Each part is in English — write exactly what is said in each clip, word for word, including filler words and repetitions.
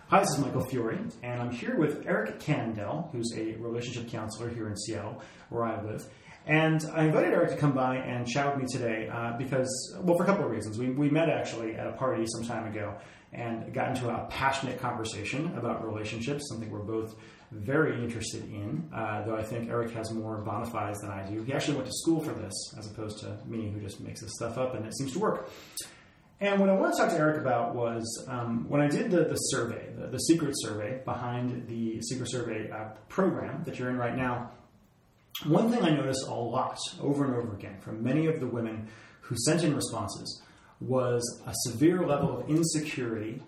Hi, this is Michael Fiore, and I'm here with Eric Kandel, who's a relationship counselor here in Seattle, where I live. And I invited Eric to come by and chat with me today uh, because, well, for a couple of reasons. We, we met actually at a party some time ago and got into a passionate conversation about relationships, something we're both very interested in, uh, though I think Eric has more bona fides than I do. He actually went to school for this, as opposed to me, who just makes this stuff up, and it seems to work. And what I want to talk to Eric about was um, when I did the, the survey, the, the secret survey behind the secret survey uh, program that you're in right now, one thing I noticed a lot over and over again from many of the women who sent in responses was a severe level of insecurity.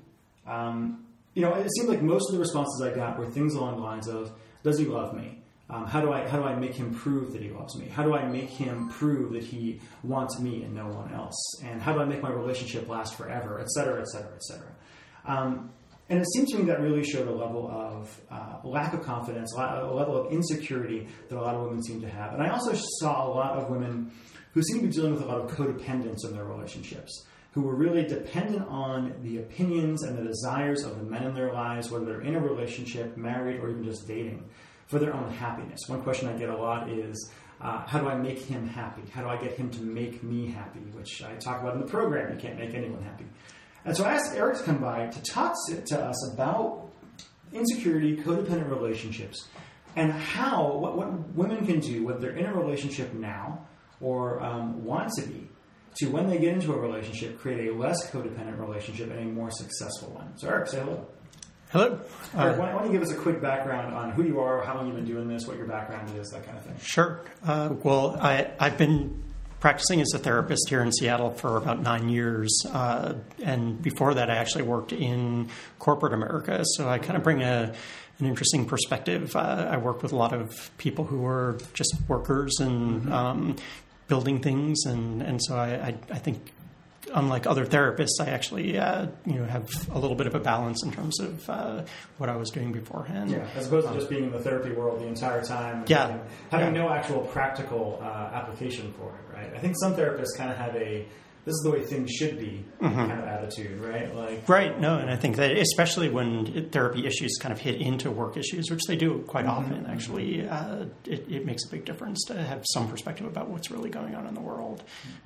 Um, you know, it seemed like most of the responses I got were things along the lines of, does he love me? Um, how do I how do I make him prove that he loves me? How do I make him prove that he wants me and no one else? And how do I make my relationship last forever, et cetera, et cetera, et cetera? Um, and it seemed to me that really showed a level of uh, lack of confidence, a level of insecurity that a lot of women seem to have. And I also saw a lot of women who seem to be dealing with a lot of codependence in their relationships, who were really dependent on the opinions and the desires of the men in their lives, whether they're in a relationship, married, or even just dating, for their own happiness. One question I get a lot is, uh, how do I make him happy? How do I get him to make me happy? Which I talk about in the program. You can't make anyone happy. And so I asked Eric to come by to talk to us about insecurity, codependent relationships, and how, what, what women can do, whether they're in a relationship now or um, want to be, to when they get into a relationship, create a less codependent relationship and a more successful one. So Eric, say hello. Hello. Eric, why don't you give us a quick background on who you are, how long you've been doing this, what your background is, that kind of thing. Sure. Uh, well, I, I've been practicing as a therapist here in Seattle for about nine years. Uh, and before that, I actually worked in corporate America. So I kind of bring a an interesting perspective. Uh, I work with a lot of people who are just workers and mm-hmm. um, building things. And, and so I, I, I think... Unlike other therapists, I actually, uh, you know, have a little bit of a balance in terms of uh, what I was doing beforehand. Yeah, as opposed to just being in the therapy world the entire time. Yeah. Having, having yeah. no actual practical uh, application for it, right? I think some therapists kind of have a, this is the way things should be mm-hmm. kind of attitude, right? Like, right, no, and I think that especially when therapy issues kind of hit into work issues, which they do quite mm-hmm. often, actually, uh, it, it makes a big difference to have some perspective about what's really going on in the world.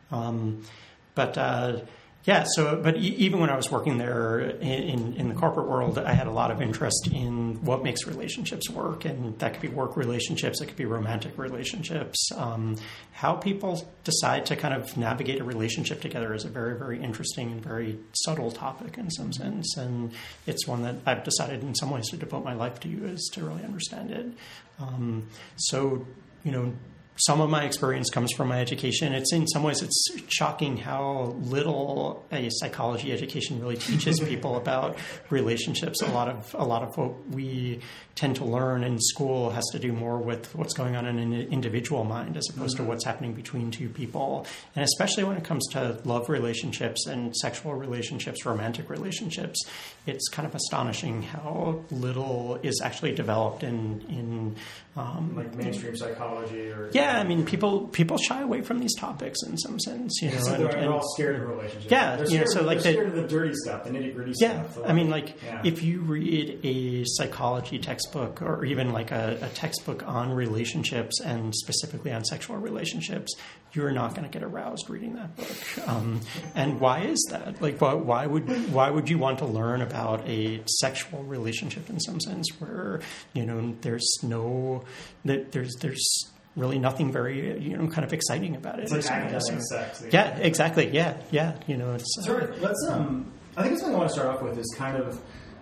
Um But, uh, yeah, so, but e- even when I was working there in, in the corporate world, I had a lot of interest in what makes relationships work. And that could be work relationships, it could be romantic relationships. Um, how people decide to kind of navigate a relationship together is a very, very interesting and very subtle topic in some sense. And it's one that I've decided in some ways to devote my life to, is to really understand it. Um, so, you know, some of my experience comes from my education. It's in some ways, it's shocking how little a psychology education really teaches people about relationships. A lot of a lot of what we tend to learn in school has to do more with what's going on in an individual mind as opposed mm-hmm. to what's happening between two people. And especially when it comes to love relationships and sexual relationships, romantic relationships, it's kind of astonishing how little is actually developed in in um, like mainstream psychology or yeah. Yeah, I mean, people people shy away from these topics in some sense, you know. So and, they're, they're and, all scared of relationships. Yeah, they're you know, scared, so like they're the, scared of the dirty stuff, the nitty gritty yeah, stuff. Yeah, I mean, like yeah. if you read a psychology textbook or even like a, a textbook on relationships and specifically on sexual relationships, you're not going to get aroused reading that book. Um, and why is that? Like, why, why would why would you want to learn about a sexual relationship in some sense where you know there's no there's there's really nothing very, you know, kind of exciting about it. It's like academic sex. Yeah, exactly. Yeah, yeah. You know, it's... So uh, let's, um, I think something I want to start off with is kind of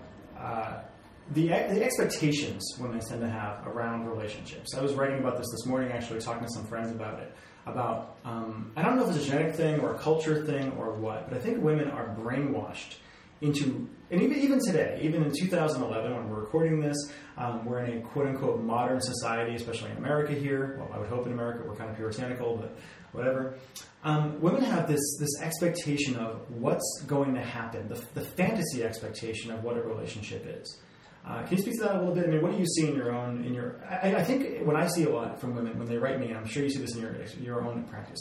uh, the, the expectations women tend to have around relationships. I was writing about this this morning, actually, talking to some friends about it, about, um, I don't know if it's a genetic thing or a culture thing or what, but I think women are brainwashed into, and even even today, even in two thousand eleven when we're recording this, um, we're in a quote-unquote modern society, especially in America here. Well, I would hope in America we're kind of puritanical, but whatever. Um, women have this this expectation of what's going to happen, the, the fantasy expectation of what a relationship is. Uh, can you speak to that a little bit? I mean, what do you see in your own, in your, I, I think when I see a lot from women, when they write me, and I'm sure you see this in your your own practice,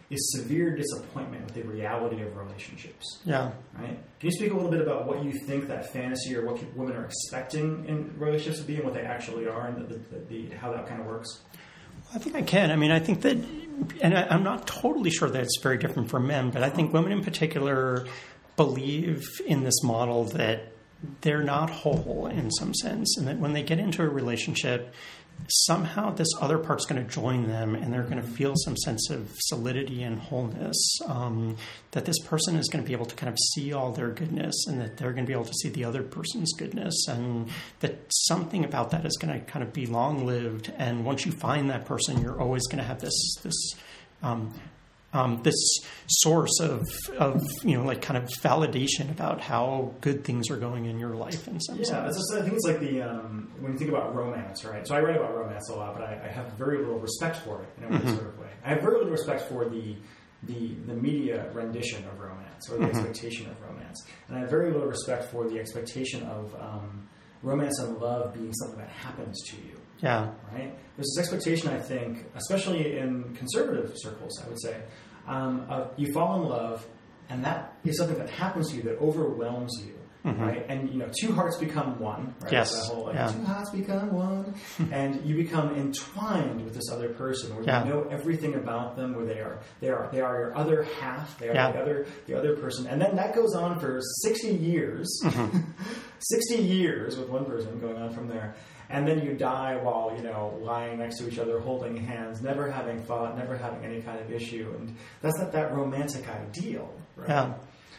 is severe disappointment with the reality of relationships. Yeah. Right? Can you speak a little bit about what you think that fantasy or what women are expecting in relationships to be and what they actually are and the, the, the, how that kind of works? I think I can. I mean, I think that, and I, I'm not totally sure that it's very different for men, but I think women in particular believe in this model that they're not whole in some sense, and that when they get into a relationship, somehow this other part's going to join them and they're going to feel some sense of solidity and wholeness, um, that this person is going to be able to kind of see all their goodness and that they're going to be able to see the other person's goodness, and that something about that is going to kind of be long-lived. And once you find that person, you're always going to have this this um, Um, this source of, of, you know, like kind of validation about how good things are going in your life in some yeah, sense. Just, I think it's like the, um, when you think about romance, right? So I write about romance a lot, but I, I have very little respect for it in a mm-hmm. sort of way. I have very little respect for the, the, the media rendition of romance or the mm-hmm. expectation of romance. And I have very little respect for the expectation of um, romance and love being something that happens to you. Yeah. Right? There's this expectation, I think, especially in conservative circles, I would say, um, of you fall in love, and that is something that happens to you that overwhelms you, mm-hmm. right? And, you know, two hearts become one, right? Yes. That whole, like, yeah. two hearts become one, and you become entwined with this other person, where yeah. you know everything about them, where they are, they are, they are your other half, they are yeah. the other, the other person, and then that goes on for sixty years, mm-hmm. sixty years with one person going on from there. And then you die while, you know, lying next to each other, holding hands, never having thought, never having any kind of issue. And that's not that romantic ideal, right? Yeah.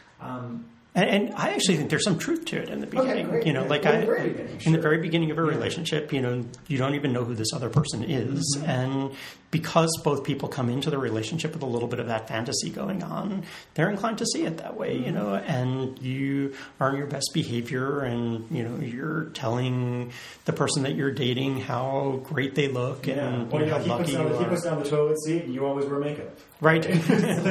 Um, and, and I actually think there's some truth to it in the beginning. Okay, great. You know, yeah, like in I, the very beginning, in sure. the very beginning of a yeah. relationship, you know, you don't even know who this other person is. Mm-hmm. And because both people come into the relationship with a little bit of that fantasy going on, they're inclined to see it that way, mm-hmm. you know, and you are in your best behavior and, you know, you're telling the person that you're dating how great they look yeah. and well, you know, yeah, how he lucky puts down, you He are. puts down the toilet seat and you always wear makeup. Right. it's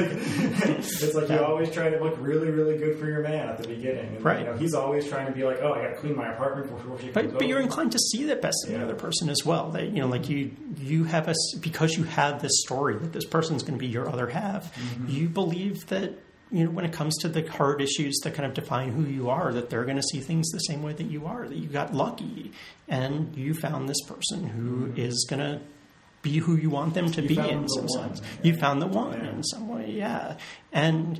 like, it's like yeah. you always try to look really, really good for your man at the beginning. And, right. you know, he's always trying to be like, oh, I got to clean my apartment before she comes But, over. but you're inclined to see the best in yeah. the other person as well. That, you know, like you, you have a, because you have this story that this person's going to be your other half, mm-hmm. you believe that, you know, when it comes to the hard issues that kind of define who you are, that they're going to see things the same way that you are, that you got lucky and you found this person who mm-hmm. is going to be who you want them to you be in the some one. sense. Yeah. You found the one yeah. in some way, yeah. And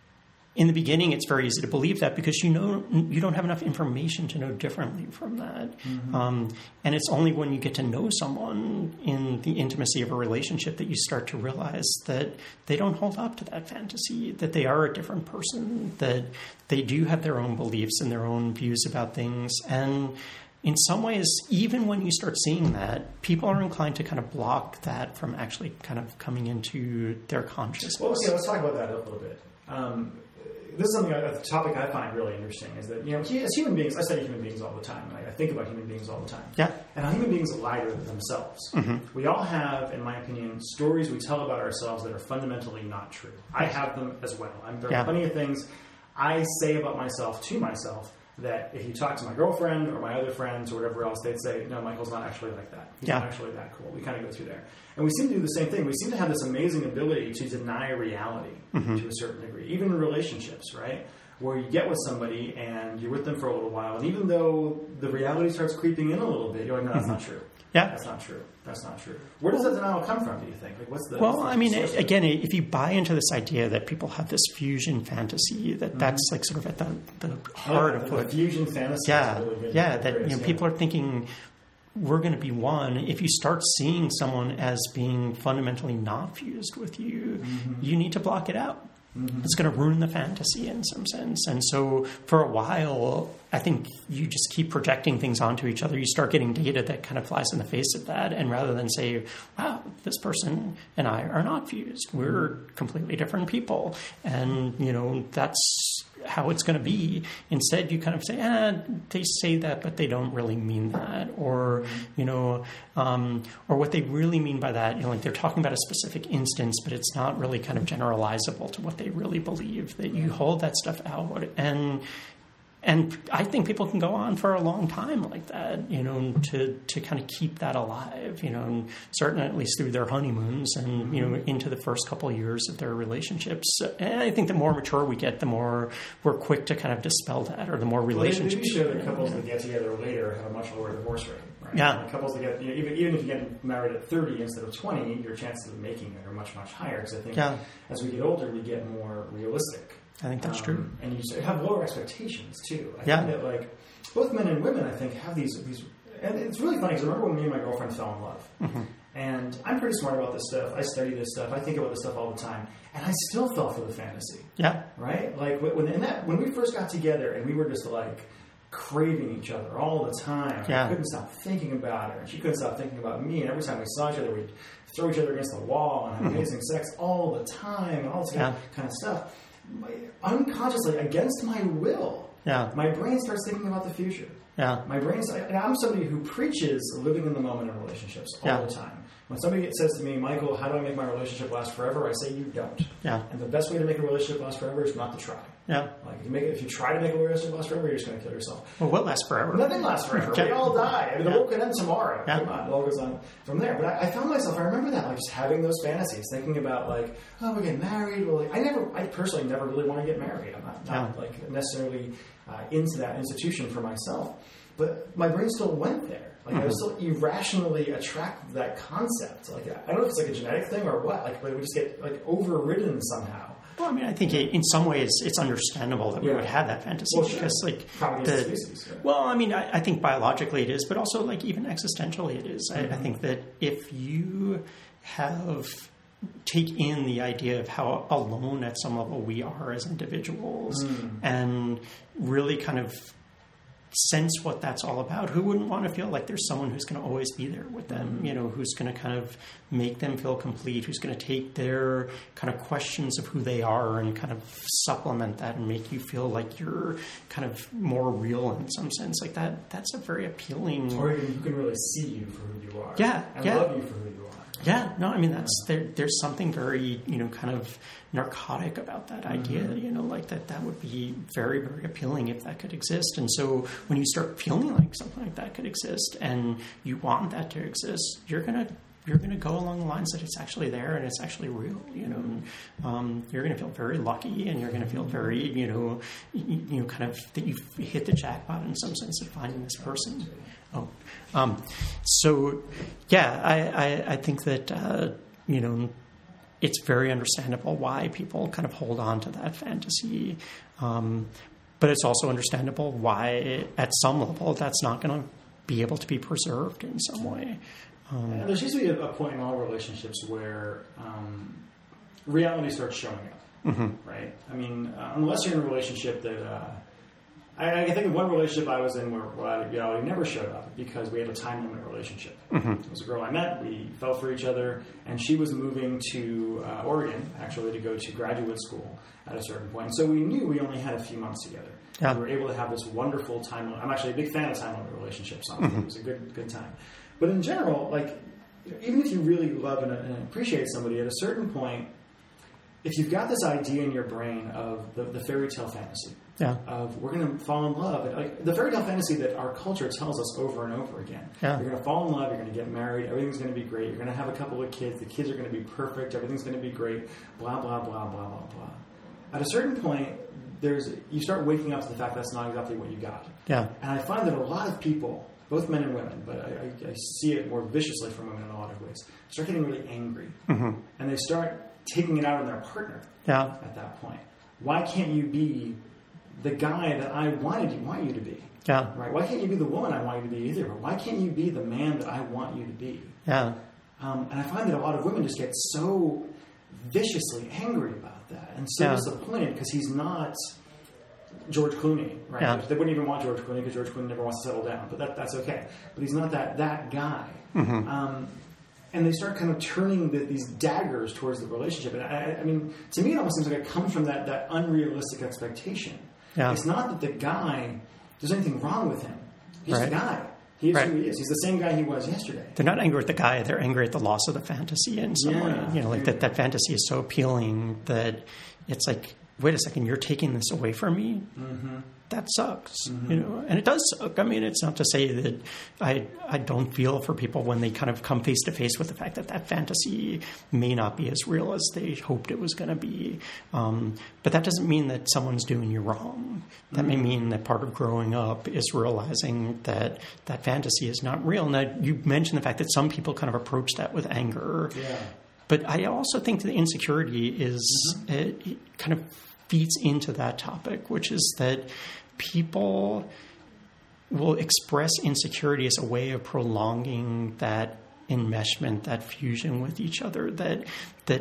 in the beginning, it's very easy to believe that because you know you don't have enough information to know differently from that. Mm-hmm. Um, and it's only when you get to know someone in the intimacy of a relationship that you start to realize that they don't hold up to that fantasy, that they are a different person, that they do have their own beliefs and their own views about things. And in some ways, even when you start seeing that, people are inclined to kind of block that from actually kind of coming into their consciousness. Well, okay, let's talk about that a little bit. Um, this is something, a topic I find really interesting, is that, you know, as human beings, I study human beings all the time. Right? I think about human beings all the time. Yeah. And how human beings lie to themselves. Mm-hmm. We all have, in my opinion, stories we tell about ourselves that are fundamentally not true. I have them as well. I'm, there are yeah. plenty of things I say about myself to myself that if you talk to my girlfriend or my other friends or whatever else, they'd say, no, Michael's not actually like that. He's yeah. not actually that cool. We kind of go through there. And we seem to do the same thing. We seem to have this amazing ability to deny reality mm-hmm. to a certain degree, even in relationships, right? Where you get with somebody and you're with them for a little while, and even though the reality starts creeping in a little bit, you're like, no, that's mm-hmm. not true. Yeah. That's not true. That's not true. Where does that denial come from, do you think? Like, what's the Well, what's the I mean, source again, if you buy into this idea that people have this fusion fantasy, that mm-hmm. that's like sort of at the, the heart yeah, of the what... fusion fantasy Yeah, is really good. yeah, that, Phrase, you know, yeah. people are thinking we're going to be one. If you start seeing someone as being fundamentally not fused with you, mm-hmm. you need to block it out. Mm-hmm. It's going to ruin the fantasy in some sense. And so for a while, I think you just keep projecting things onto each other. You start getting data that kind of flies in the face of that. And rather than say, wow, this person and I are not fused. We're mm-hmm. completely different people. And, you know, that's how it's going to be. Instead, you kind of say, ah, they say that, but they don't really mean that. Or, you know, um, or what they really mean by that, you know, like they're talking about a specific instance, but it's not really kind of generalizable to what they really believe, that you hold that stuff out. And And I think people can go on for a long time like that, you know, to, to kind of keep that alive, you know, and certainly at least through their honeymoons and, you know, into the first couple of years of their relationships. And I think the more mature we get, the more we're quick to kind of dispel that, or the more relationships. Well, the couples that get together later have a much lower divorce rate, right? Yeah. And couples that get, you know, even, even if you get married at thirty instead of twenty, your chances of making it are much, much higher. Because I think yeah. as we get older, we get more realistic. I think that's um, true. And you have lower expectations, too. I yeah. think that, like, both men and women, I think, have these... these and it's really funny, because I remember when me and my girlfriend fell in love. Mm-hmm. And I'm pretty smart about this stuff. I study this stuff. I think about this stuff all the time. And I still fell for the fantasy. Yeah. Right? Like, when, in that, when we first got together, and we were just, like, craving each other all the time. Yeah. I couldn't stop thinking about her, and she couldn't stop thinking about me. And every time we saw each other, we'd throw each other against the wall and have mm-hmm. amazing sex all the time and all this yeah. kind of stuff. Unconsciously, against my will, yeah. my brain starts thinking about the future. Yeah. My brain, and I'm somebody who preaches living in the moment in relationships all yeah. the time. When somebody says to me, Michael, how do I make my relationship last forever? I say, you don't. Yeah. And the best way to make a relationship last forever is not to try. Yeah. Like, if you, make it, if you try to make a relationship last forever, you're just going to kill yourself. Well, what lasts forever? Nothing lasts forever. Yeah. We all die. I mean, the yeah. world could end tomorrow. Yeah. Come on, it all goes on from there. But I, I found myself, I remember that, like, just having those fantasies, thinking about, like, oh, we're getting married. Well, like, I never, I personally never really want to get married. I'm not, not yeah. like, necessarily uh, into that institution for myself. But my brain still went there. Like, mm-hmm. I was still irrationally attracted to that concept. Like, I don't know if it's like a genetic thing or what. Like, but we just get, like, overridden somehow. Well, I mean, I think it, in some ways it's understandable that we yeah. would have that fantasy well, because, sure. like, Probably the, species, yeah. well, I mean, I, I think biologically it is, but also, like, even existentially it is. Mm-hmm. I, I think that if you have take in the idea of how alone at some level we are as individuals mm. and really kind of sense what that's all about. Who wouldn't want to feel like there's someone who's going to always be there with them, you know, who's going to kind of make them feel complete, who's going to take their kind of questions of who they are and kind of supplement that and make you feel like you're kind of more real in some sense. Like that, that's a very appealing... Or who can really see you for who you are. Yeah, and yeah. love you for who you are. Yeah, no, I mean, that's there, there's something very, you know, kind of narcotic about that idea, mm-hmm. you know, like that that would be very, very appealing if that could exist. And so when you start feeling like something like that could exist and you want that to exist, you're going to you're going to go along the lines that it's actually there and it's actually real, you know. And, um, you're going to feel very lucky and you're going to feel very, you know, you, you know, kind of that you've hit the jackpot in some sense of finding this person. Oh, um, so yeah, I, I, I think that, uh, you know, it's very understandable why people kind of hold on to that fantasy. Um, but it's also understandable why at some level that's not going to be able to be preserved in some way. Um, and there's usually a, a point in all relationships where um, reality starts showing up, mm-hmm. right? I mean, uh, unless you're in a relationship that... Uh, I, I think of one relationship I was in where, where reality never showed up because we had a time limit relationship. Mm-hmm. It was a girl I met, we fell for each other, and she was moving to uh, Oregon, actually, to go to graduate school at a certain point. So we knew we only had a few months together. Yeah. We were able to have this wonderful time limit. I'm actually a big fan of time limit relationships. Honestly. Mm-hmm. It was a good good time. But in general, like, even if you really love and, and appreciate somebody, at a certain point, if you've got this idea in your brain of the, the fairy tale fantasy, yeah. of we're going to fall in love, and, like, the fairy tale fantasy that our culture tells us over and over again. Yeah. You're going to fall in love, you're going to get married, everything's going to be great, you're going to have a couple of kids, the kids are going to be perfect, everything's going to be great, blah, blah, blah, blah, blah, blah. At a certain point, there's you start waking up to the fact that's not exactly what you got. Yeah. And I find that a lot of people, both men and women, but I, I, I see it more viciously from women in a lot of ways, start getting really angry. Mm-hmm. And they start taking it out on their partner yeah. at that point. Why can't you be the guy that I wanted you want you to be? Yeah. Right? Why can't you be the woman I want you to be either? Why can't you be the man that I want you to be? Yeah. Um, and I find that a lot of women just get so viciously angry about that and so yeah. disappointed because he's not George Clooney, right? Yeah. They wouldn't even want George Clooney because George Clooney never wants to settle down, but that, that's okay. But he's not that that guy. Mm-hmm. Um, and they start kind of turning the, these daggers towards the relationship. And I, I mean, to me, it almost seems like it comes from that, that unrealistic expectation. Yeah. It's not that the guy, there's anything wrong with him. He's right. the guy. He is right. who he is. He's the same guy he was yesterday. They're not angry at the guy. They're angry at the loss of the fantasy in some yeah. way. You know, like that, that fantasy is so appealing that it's like wait a second, you're taking this away from me? Mm-hmm. That sucks, mm-hmm. you know, and it does suck. I mean, it's not to say that I I don't feel for people when they kind of come face to face with the fact that that fantasy may not be as real as they hoped it was going to be. Um, but that doesn't mean that someone's doing you wrong. That mm-hmm. may mean that part of growing up is realizing that that fantasy is not real. Now, you mentioned the fact that some people kind of approach that with anger. Yeah. But I also think that insecurity is mm-hmm. it, it kind of feeds into that topic, which is that people will express insecurity as a way of prolonging that enmeshment, that fusion with each other. That that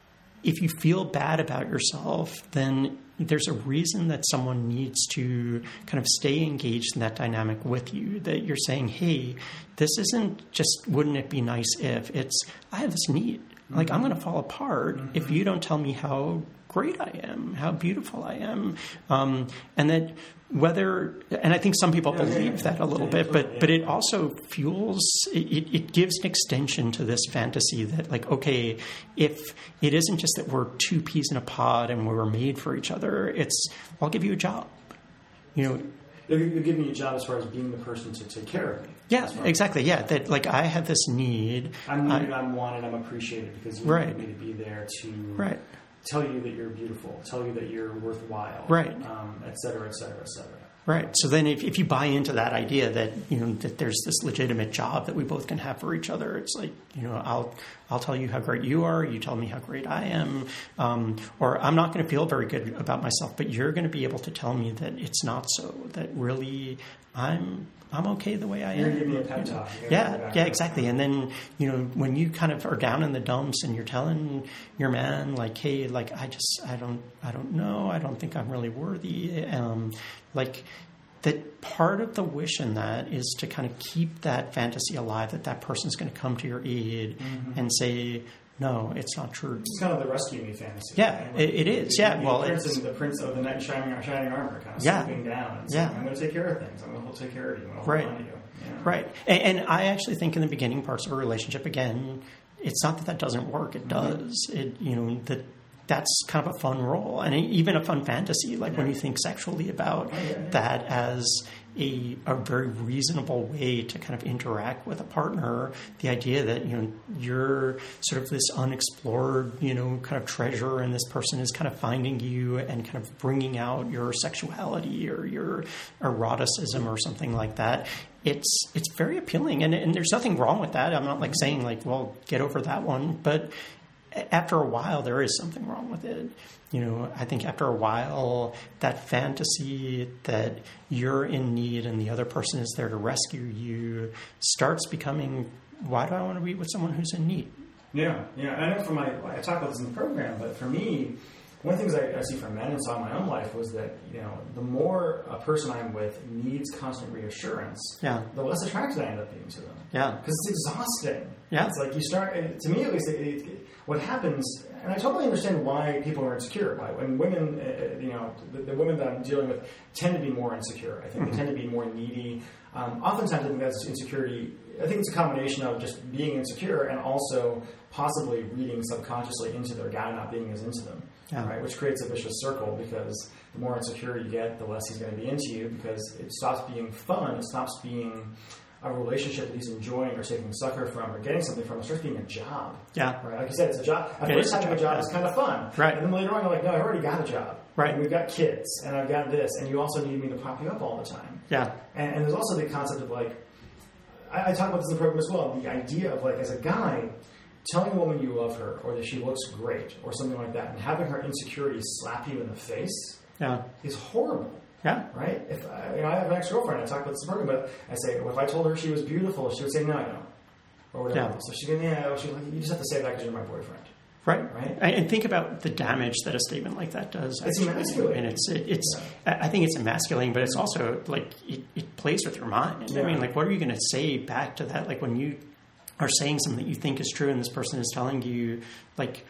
if you feel bad about yourself, then there's a reason that someone needs to kind of stay engaged in that dynamic with you, that you're saying, hey, this isn't just, wouldn't it be nice if, it's, I have this need. Mm-hmm. Like, I'm going to fall apart mm-hmm. if you don't tell me how great I am, how beautiful I am. Um, and that whether, and I think some people yeah, believe yeah, that a little yeah, bit, but, yeah. but it also fuels, it, it gives an extension to this fantasy that, like, okay, if it isn't just that we're two peas in a pod and we're made for each other, it's, I'll give you a job. You know, You're giving me a job as far as being the person to take care of me. Yeah, exactly. Yeah, that like I have this need. I'm needed, I, I'm wanted, I'm appreciated because you right. want me to be there to right. tell you that you're beautiful, tell you that you're worthwhile, right, um, et cetera, et cetera, et cetera. Right. So then if, if you buy into that idea that, you know, that there's this legitimate job that we both can have for each other, it's like, you know, I'll I'll tell you how great you are, you tell me how great I am, um, or I'm not going to feel very good about myself, but you're going to be able to tell me that it's not so, that really I'm I'm okay the way I am. You're giving me a pep talk. Yeah, yeah, exactly. And then, you know, when you kind of are down in the dumps and you're telling your man, like, hey, like, I just, I don't, I don't know, I don't think I'm really worthy. Um, like, that part of the wish in that is to kind of keep that fantasy alive, that that person's going to come to your aid mm-hmm. and say, no, it's not true. It's kind of the rescue me fantasy. Yeah, right? it, it is. Yeah, the, well, the prince, it's the prince of the knight in shining, shining armor, kind of yeah. swooping down and yeah. saying, I'm going to take care of things. I'm going to take care of you. I'm going to right. hold on to you. Yeah. Right. And, and I actually think in the beginning parts of a relationship, again, it's not that that doesn't work. It mm-hmm. does. It, you know, that that's kind of a fun role and even a fun fantasy. Like yeah. when you think sexually about oh, yeah, yeah. that as a, a very reasonable way to kind of interact with a partner, the idea that, you know, you're sort of this unexplored, you know, kind of treasure and this person is kind of finding you and kind of bringing out your sexuality or your eroticism or something like that. It's it's very appealing and, and there's nothing wrong with that. I'm not like saying like, well, get over that one, but after a while, there is something wrong with it. You know, I think after a while, that fantasy that you're in need and the other person is there to rescue you starts becoming, why do I want to be with someone who's in need? Yeah, yeah. I know from my, I talk about this in the program, but for me, one of the things I, I see from men and saw in my own life was that, you know, the more a person I'm with needs constant reassurance, yeah. the less attracted I end up being to them. Yeah. Because it's exhausting. Yeah. It's like you start, to me at least, it, it, what happens, and I totally understand why people are insecure. Why, when women, uh, you know, the, the women that I'm dealing with tend to be more insecure. I think mm-hmm. they tend to be more needy. Um, oftentimes I think that's insecurity. I think it's a combination of just being insecure and also possibly reading subconsciously into their guy not being as into them. Yeah. Right, which creates a vicious circle because the more insecure you get, the less he's going to be into you because it stops being fun. It stops being a relationship that he's enjoying or taking succor from or getting something from. It starts being a job. Yeah. Right. Like you said, it's a job. At first, having a job is kind of fun. Right. And then later on, you're like, no, I've already got a job. Right. And we've got kids, and I've got this, and you also need me to prop you up all the time. Yeah. And, and there's also the concept of like, I, I talk about this in the program as well. The idea of like, as a guy, telling a woman you love her or that she looks great or something like that and having her insecurities slap you in the face yeah. is horrible. Yeah. Right? If I, you know, I have an ex-girlfriend, I talk about this in the program, but I say, well, if I told her she was beautiful, she would say, no, I don't. Or whatever. Yeah. So she'd go, yeah, she's like, you just have to say that because you're my boyfriend. Right. Right. And think about the damage that a statement like that does. It's emasculating. And it's, it, it's, yeah. I think it's emasculating, but it's also like, it, it plays with your mind. Yeah. I mean, like, what are you going to say back to that? Like when you are saying something that you think is true and this person is telling you, like,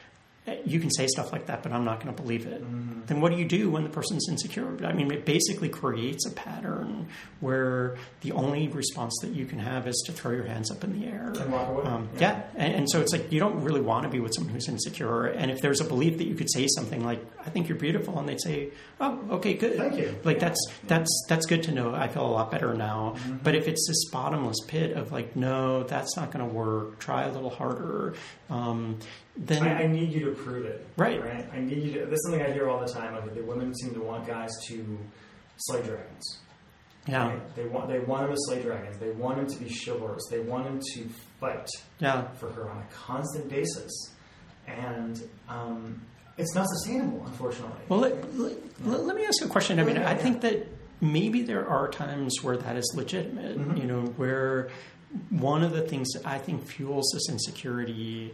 you can say stuff like that, but I'm not going to believe it. Mm-hmm. Then what do you do when the person's insecure? I mean, it basically creates a pattern where the only response that you can have is to throw your hands up in the air. And walk away. Um, yeah. yeah. And, and so it's like you don't really want to be with someone who's insecure. And if there's a belief that you could say something like, I think you're beautiful, and they'd say, oh, okay, good. Thank you. Like yeah. that's that's that's good to know. I feel a lot better now. Mm-hmm. But if it's this bottomless pit of like, no, that's not going to work, try a little harder, um, then I, I need you to prove it. Right. Right. I need you to. This is something I hear all the time. Like the women seem to want guys to slay dragons. yeah, Right? They want. They want him to slay dragons. They want him to be chivalrous. They want him to fight yeah. for her on a constant basis, and um, it's not sustainable, unfortunately. Well, let, let, Yeah. let me ask you a question. I mean, Yeah, I yeah. think that maybe there are times where that is legitimate, Mhm. you know, where one of the things that I think fuels this insecurity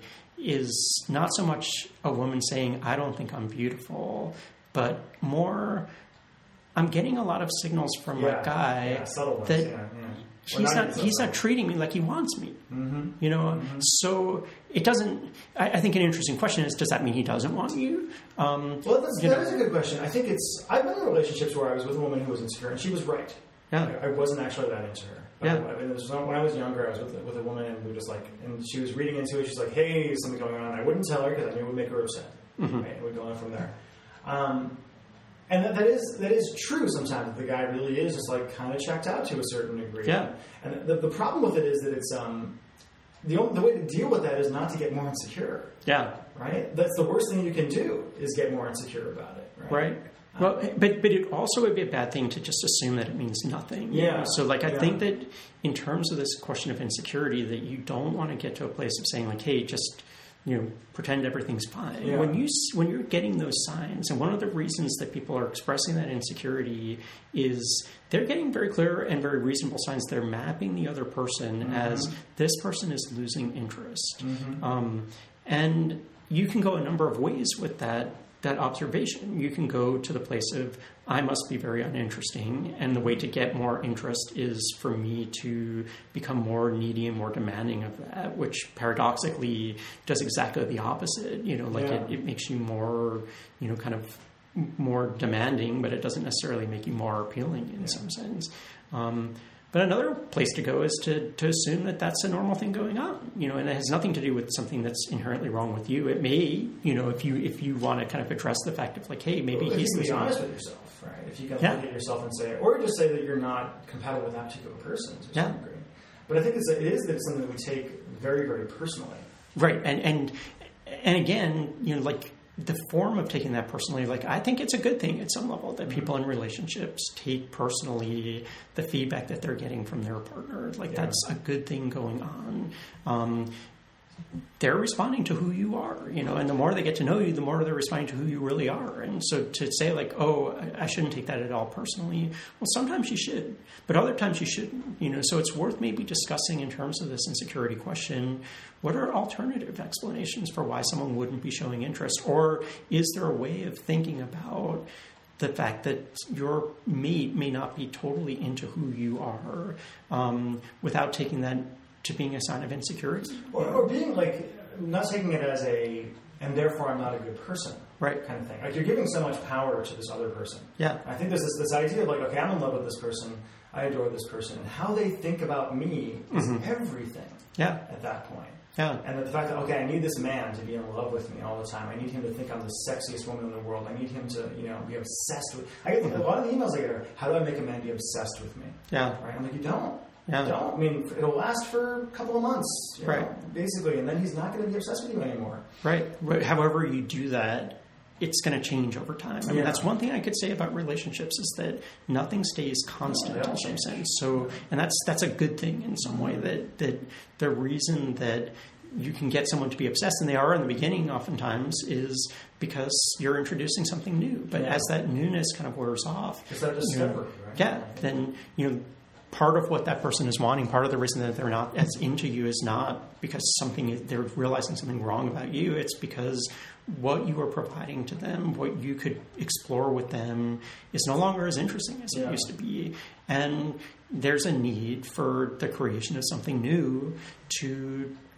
is not so much a woman saying, I don't think I'm beautiful, but more, I'm getting a lot of signals from yeah. a guy yeah, subtle ones. that yeah, yeah. Or he's not, even he's subtle. not treating me like he wants me. Mm-hmm. You know, Mhm. so it doesn't. I, I think an interesting question is: does that mean he doesn't want you? Um, Well, that's, you that know. is a good question. I think it's. I've been in relationships where I was with a woman who was insecure, and she was right. Yeah. I, I wasn't actually that into her. But Yeah. I, I mean, this was when I was younger, I was with, with a woman, and we were just like, and she was reading into it. She's like, "Hey, there's something going on." I wouldn't tell her because I knew it would make her upset. Mm-hmm. Right? It would go on from there. Um, and that, that is that is true. Sometimes that the guy really is just like kind of checked out to a certain degree. Yeah. And the, the problem with it is that it's um, the only, the way to deal with that is not to get more insecure. Yeah. Right? That's the worst thing you can do is get more insecure about it. Right. Right. Well, but but it also would be a bad thing to just assume that it means nothing. you Yeah. know? So, like, I Yeah. think that in terms of this question of insecurity, that you don't want to get to a place of saying, like, hey, just you know, pretend everything's fine. Yeah. When you s- when you're getting those signs, and one of the reasons that people are expressing that insecurity is they're getting very clear and very reasonable signs. They're mapping the other person Mm-hmm. as this person is losing interest, Mm-hmm. um, and you can go a number of ways with that. That observation. You can go to the place of, I must be very uninteresting, and the way to get more interest is for me to become more needy and more demanding of that, which paradoxically does exactly the opposite. You know, like Yeah. it, it makes you more, you know, kind of more demanding, but it doesn't necessarily make you more appealing in Yeah. some sense. Um, But another place to go is to, to assume that that's a normal thing going on, you know, and it has nothing to do with something that's inherently wrong with you. It may, you know, if you if you want to kind of address the fact of like, hey, maybe Well, if he's you can be losing honest it. with yourself, right? If you can Yeah. look at yourself and say, or just say that you're not compatible with that particular person to Yeah. some degree. But I think it's, it is that it's something that we take very, very personally. Right, and and and again, you know, like the form of taking that personally, like I think it's a good thing at some level that people in relationships take personally the feedback that they're getting from their partner. Like Yeah. that's a good thing going on. Um, they're responding to who you are, you know, and the more they get to know you, the more they're responding to who you really are. And so to say like, oh, I, I shouldn't take that at all personally. Well, sometimes you should, but other times you shouldn't, you know, so it's worth maybe discussing in terms of this insecurity question. What are alternative explanations for why someone wouldn't be showing interest? Or is there a way of thinking about the fact that your mate may not be totally into who you are um, without taking that to being a sign of insecurity? Or, or being like, not taking it as a, and therefore I'm not a good person. Right. Kind of thing. Like you're giving so much power to this other person. Yeah. I think there's this, this idea of like, okay, I'm in love with this person. I adore this person. And how they think about me is Mhm. everything Yeah. at that point. Yeah. And that the fact that, okay, I need this man to be in love with me all the time. I need him to think I'm the sexiest woman in the world. I need him to, you know, be obsessed with... I get, a lot of the emails I get are, how do I make a man be obsessed with me? Yeah. Right? I'm like, you don't. Yeah. You don't. I mean, it'll last for a couple of months, you know, Right. basically, and then he's not going to be obsessed with you anymore. Right. However you do that, it's going to change over time. I mean, Yeah. that's one thing I could say about relationships is that nothing stays constant No, they in all some change. sense. So, and that's that's a good thing in some way. That that the reason that you can get someone to be obsessed, and they are in the beginning oftentimes, is because you're introducing something new. But Yeah. as that newness kind of wears off, It's that you know, discovery, right? yeah, then you know. Part of what that person is wanting, part of the reason that they're not as into you is not because something they're realizing something wrong about you. It's because what you are providing to them, what you could explore with them, is no longer as interesting as Yeah. it used to be. And there's a need for the creation of something new to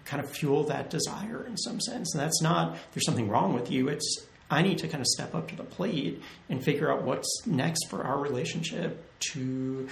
kind of fuel that desire in some sense. And that's not, there's something wrong with you. It's, I need to kind of step up to the plate and figure out what's next for our relationship to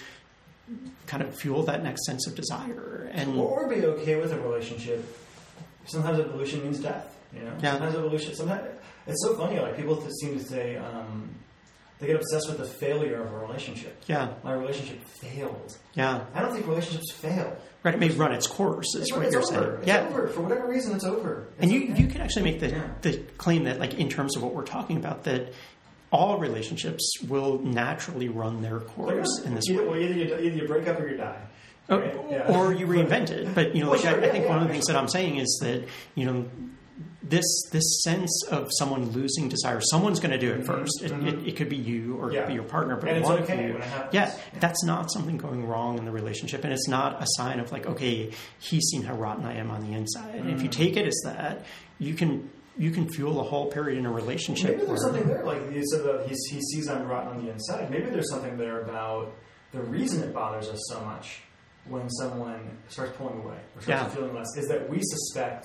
kind of fuel that next sense of desire. And or be okay with a relationship. Sometimes evolution means death, you know? Yeah. Sometimes evolution, sometimes, it's so funny, like people seem to say, um, they get obsessed with the failure of a relationship. Yeah. My relationship failed. Yeah. I don't think relationships fail. Right, it may run its course, is It's, what it's you're over. saying. It's yeah. over. For whatever reason, it's over. It's and you, okay. you can actually make the, Yeah. the claim that, like, in terms of what we're talking about, that all relationships will naturally run their course in this either, way. well, either, you, either you break up or you die. Oh, Right? Yeah. Or you reinvent it. But, you know, Well, like, sure, I, I yeah, think yeah, one of the yeah. things that I'm saying is that, you know, this this sense of someone losing desire, someone's going to do it first. It, Mhm. it, it could be you or it Yeah. could be your partner, but And it's one of okay you, when it happens. yeah, that's not something going wrong in the relationship, and it's not a sign of like, okay, he's seen how rotten I am on the inside. And if you Mhm. take it as that, you can you can fuel a whole period in a relationship. Maybe there's where- something there, like you said that he, he sees I'm rotten on the inside. Maybe there's something there about the reason it bothers us so much when someone starts pulling away or starts Yeah. feeling less is that we suspect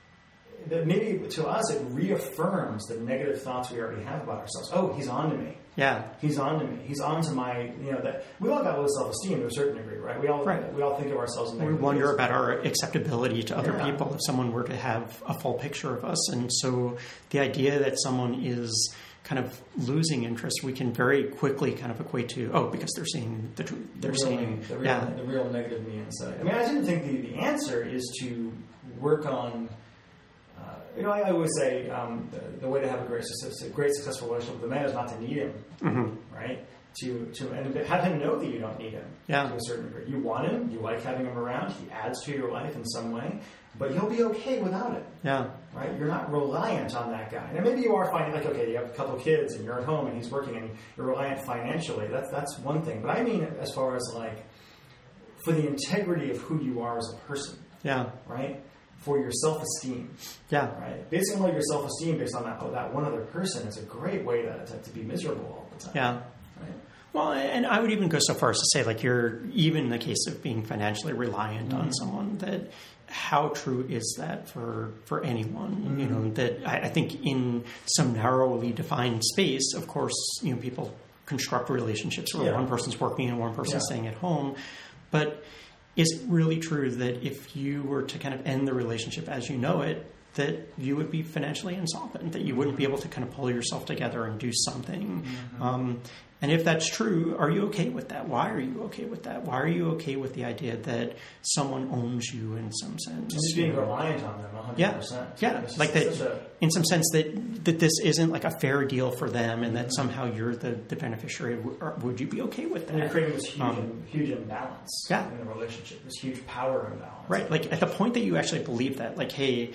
that maybe to us it reaffirms the negative thoughts we already have about ourselves. Oh, he's on to me. Yeah, He's on to me. He's on to my, you know, that we all got low self-esteem to a certain degree, right? We all, Right. we all think of ourselves in we negative wonder ways. about our acceptability to other Yeah. people if someone were to have a full picture of us. And so the idea that someone is kind of losing interest, we can very quickly kind of equate to, oh, because they're seeing the truth. the They're real, seeing, the real, yeah, the real negative me inside. I mean, I didn't think the, the answer is to work on. Uh, you know, I, I always say um, the, the way to have a great, success, a great successful relationship with a man is not to need him, hmm right? To to and have him know that you don't need him Yeah. to a certain degree. You want him, you like having him around. He adds to your life in some way, but you'll be okay without it. yeah, Right? You're not reliant on that guy. Now, maybe you are finding, like, okay, you have a couple of kids and you're at home and he's working and you're reliant financially. That's that's one thing. But I mean, as far as like, for the integrity of who you are as a person, yeah, right? For your self-esteem, yeah, right? Basing all your self-esteem based on that, oh, that one other person is a great way to, to, to be miserable all the time. yeah. Right? Well, and I would even go so far as to say, like, you're, even in the case of being financially reliant Mm-hmm. on someone, that how true is that for, for anyone? Mm-hmm. You know, that I, I think in some narrowly defined space, of course, you know, people construct relationships where Yeah. one person's working and one person's Yeah. staying at home. But is it really true that if you were to kind of end the relationship as you know it, that you would be financially insolvent, that you wouldn't be able to kind of pull yourself together and do something? Mm-hmm. Um, and if that's true, are you okay with that? Why are you okay with that? Why are you okay with the idea that someone owns you in some sense? Just being reliant on them one hundred Yeah, percent. yeah, It's like such that. a- In some sense, that that this isn't like a fair deal for them, and that somehow you're the, the beneficiary. W- or would you be okay with And you're that? creating this huge, Um, huge imbalance yeah. in a relationship, this huge power imbalance. Right, like at the point that you actually believe that, like, hey,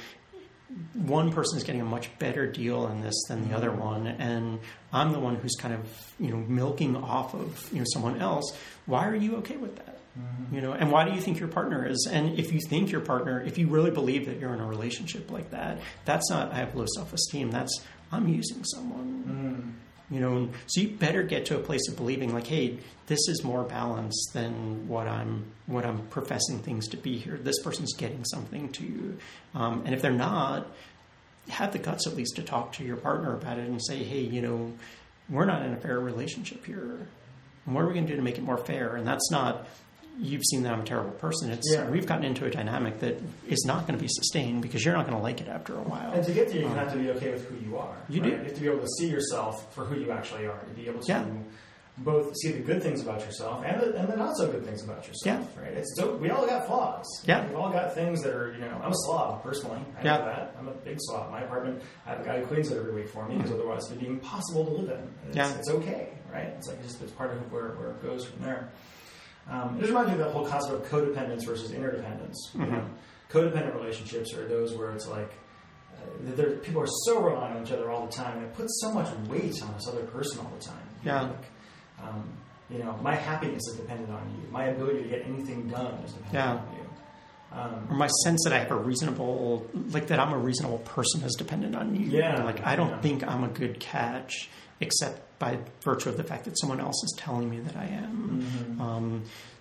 one person is getting a much better deal in this than the other one, and I'm the one who's kind of, you know, milking off of, you know, someone else. Why are you okay with that? Mm-hmm. You know, and why do you think your partner is? And if you think your partner, if you really believe that you're in a relationship like that, that's not, I have low self-esteem. That's, I'm using someone. Mm. You know, so you better get to a place of believing, like, hey, this is more balanced than what I'm what I'm professing things to be here. This person's getting something to you, um, and if they're not, have the guts at least to talk to your partner about it and say, hey, you know, we're not in a fair relationship here. And what are we going to do to make it more fair? And that's not, you've seen that I'm a terrible person. It's Yeah. We've gotten into a dynamic that is not going to be sustained because you're not going to like it after a while. And to get there, you Um, have to be okay with who you are. You right? do. You have to be able to see yourself for who you actually are. To be able to Yeah. both see the good things about yourself and the, and the not so good things about yourself. Right? It's so we all got flaws. Yeah. We've all got things that are, you know. I'm a slob personally. I Yeah. know that. I'm a big slob. My apartment, I have a guy who cleans it every week for me because otherwise it'd be impossible to live in. It's, Yeah. it's okay, right? It's like just it's part of where where it goes from there. Um, it just reminds me of the whole concept of codependence versus interdependence. You Mhm. know? Codependent relationships are those where it's like uh, they're- people are so reliant on each other all the time, and it puts so much weight on this other person all the time. Yeah. Like, um, you know, my happiness is dependent on you. My ability to get anything done is dependent Yeah. on you. Um, Or my sense that I have a reasonable, like that I'm a reasonable person is dependent on you. Yeah, And like I don't yeah. think I'm a good catch, except by virtue of the fact that someone else is telling me that I am. mhm. Um,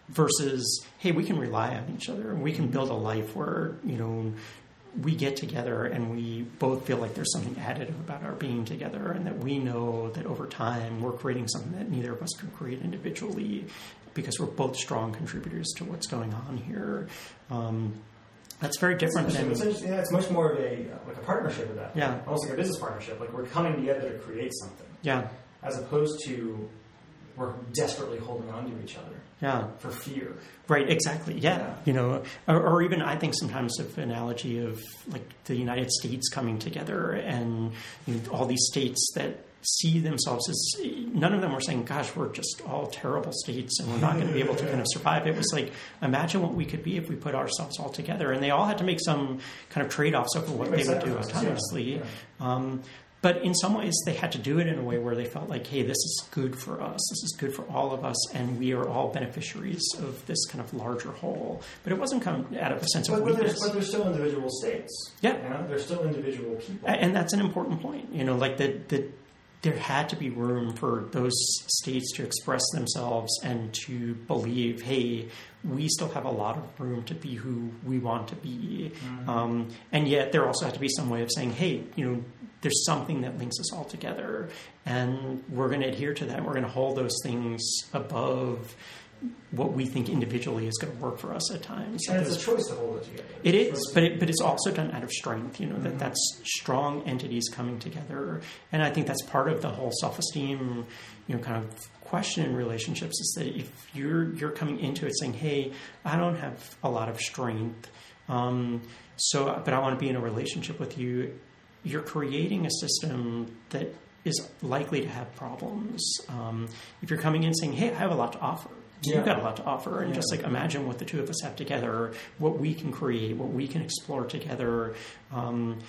versus, hey, we can rely on each other and we can build a life where, you know, we get together and we both feel like there's something additive about our being together, and that we know that over time we're creating something that neither of us can create individually because we're both strong contributors to what's going on here. Um, that's very different than... It's, yeah, it's much more of a like a partnership with that. Yeah. Almost like a business partnership. Like we're coming together to create something. Yeah. As opposed to we're desperately holding on to each other. Yeah. For fear. Right, exactly. Yeah. yeah. You know, or, or even I think sometimes of an analogy of like the United States coming together and you know, all these states that see themselves as, none of them were saying, gosh, we're just all terrible states and we're not going to be able to kind of survive. It was like, imagine what we could be if we put ourselves all together. And they all had to make some kind of trade-offs over what they would do autonomously. Yeah. Yeah. Um, But in some ways, they had to do it in a way where they felt like, hey, this is good for us. This is good for all of us, and we are all beneficiaries of this kind of larger whole. But it wasn't come out of a sense but, of but weakness. There's, but there's still individual states. Yeah. You know? There's still individual people. And that's an important point. You know, like that that there had to be room for those states to express themselves and to believe, hey, we still have a lot of room to be who we want to be. Mm-hmm. Um, and yet there also had to be some way of saying, hey, you know, there's something that links us all together, and we're going to adhere to that. We're going to hold those things above what we think individually is going to work for us at times. And it's a choice to hold it together. It is, but it, but it's also done out of strength. You know, mm-hmm. that that's strong entities coming together, and I think that's part of the whole self-esteem, you know, kind of question in relationships is that if you're you're coming into it saying, hey, I don't have a lot of strength, um, so but I want to be in a relationship with you. You're creating a system that is likely to have problems. Um, if you're coming in saying, hey, I have a lot to offer. Yeah. You've got a lot to offer. And yeah. just like imagine what the two of us have together, what we can create, what we can explore together. Um,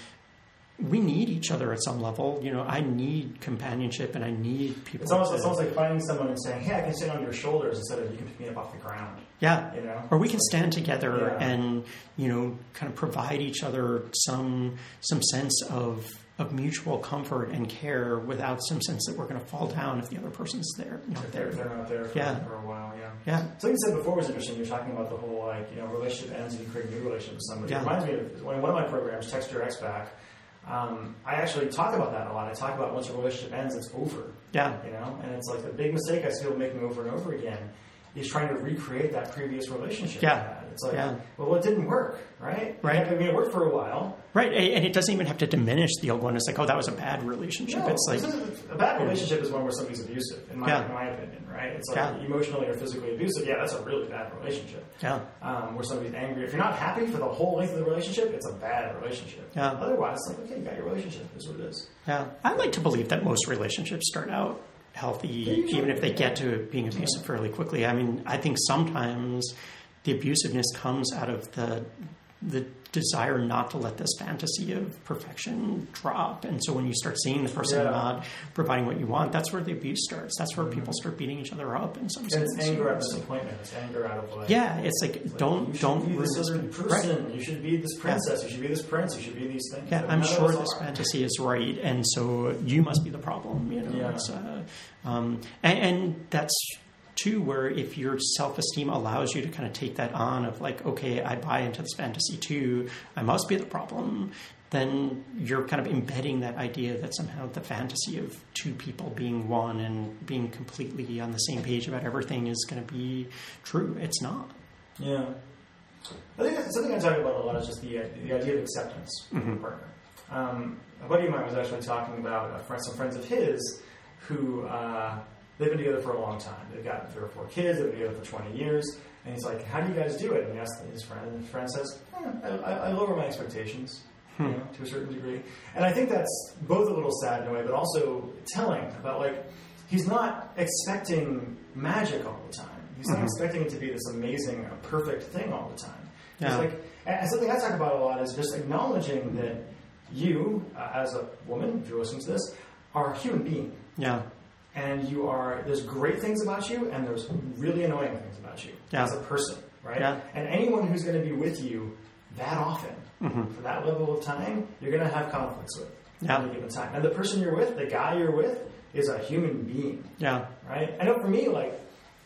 we need each other at some level. You know, I need companionship and I need people. It's almost, to, it's almost like finding someone and saying, hey, I can sit on your shoulders instead of you can pick me up off the ground. Yeah. You know? Or we can stand together yeah. and, you know, kind of provide each other some some sense of of mutual comfort and care without some sense that we're going to fall down if the other person's there. You know, if they're, they're not there for, yeah. for a while, yeah. Yeah. Something you said before was interesting. You're talking about the whole, like, you know, relationship ends and you create a new relationship with somebody. Yeah. It reminds me of one of my programs, Text Your Ex Back. Um, I actually talk about that a lot. I talk about once a relationship ends, it's over. Yeah. You know, and it's like the big mistake I see people making over and over again is trying to recreate that previous relationship. Yeah. They had. It's like, yeah. well, it didn't work, right? Right. I mean, it worked for a while. Right, and it doesn't even have to diminish the old one. It's like, oh, that was a bad relationship. No, it's like a bad relationship is one where somebody's abusive, in my, yeah. in my opinion, right? It's like yeah. emotionally or physically abusive. Yeah, that's a really bad relationship. Yeah. Um, where somebody's angry. If you're not happy for the whole length of the relationship, it's a bad relationship. Yeah. Otherwise, it's like, okay, you got your relationship. This is what it is. Yeah. I like to believe that most relationships start out healthy, yeah, even if they get to being abusive yeah. fairly quickly. I mean, I think sometimes the abusiveness comes out of the the desire not to let this fantasy of perfection drop. And so when you start seeing the person yeah. not providing what you want, that's where the abuse starts. That's where mm-hmm. people start beating each other up in some sense. It's anger out of disappointment. It's anger out of like... Yeah, it's like, it's don't... Like, you don't should be this other person. Right. You should be this princess. Yeah. You should be this prince. You should be these things. Yeah, but I'm sure this are. fantasy is right, and so you must be the problem. You know, yeah. it's, uh, um, and, and that's... too, where if your self-esteem allows you to kind of take that on of like, okay, I buy into this fantasy too, I must be the problem, then you're kind of embedding that idea that somehow the fantasy of two people being one and being completely on the same page about everything is going to be true. It's not. Yeah. I think that's something I talk about a lot is just the, the idea of acceptance mm-hmm. of a partner. Um, a buddy of mine was actually talking about a friend, some friends of his who... Uh, They've been together for a long time. They've got three or four kids. They've been together for twenty years. And he's like, how do you guys do it? And he asks his friend. And his friend says, eh, I, I lower my expectations hmm. you know, to a certain degree. And I think that's both a little sad in a way, but also telling about, like, he's not expecting magic all the time. He's mm-hmm. not expecting it to be this amazing, perfect thing all the time. Yeah. Like, and something I talk about a lot is just acknowledging that you, uh, as a woman, if you're listening to this, are a human being. Yeah. And you are, there's great things about you, and there's really annoying things about you yeah. as a person, right? Yeah. And anyone who's going to be with you that often, mm-hmm. for that level of time, you're going to have conflicts with yeah. at any given time. And the person you're with, the guy you're with, is a human being. Yeah. Right? I know for me, like,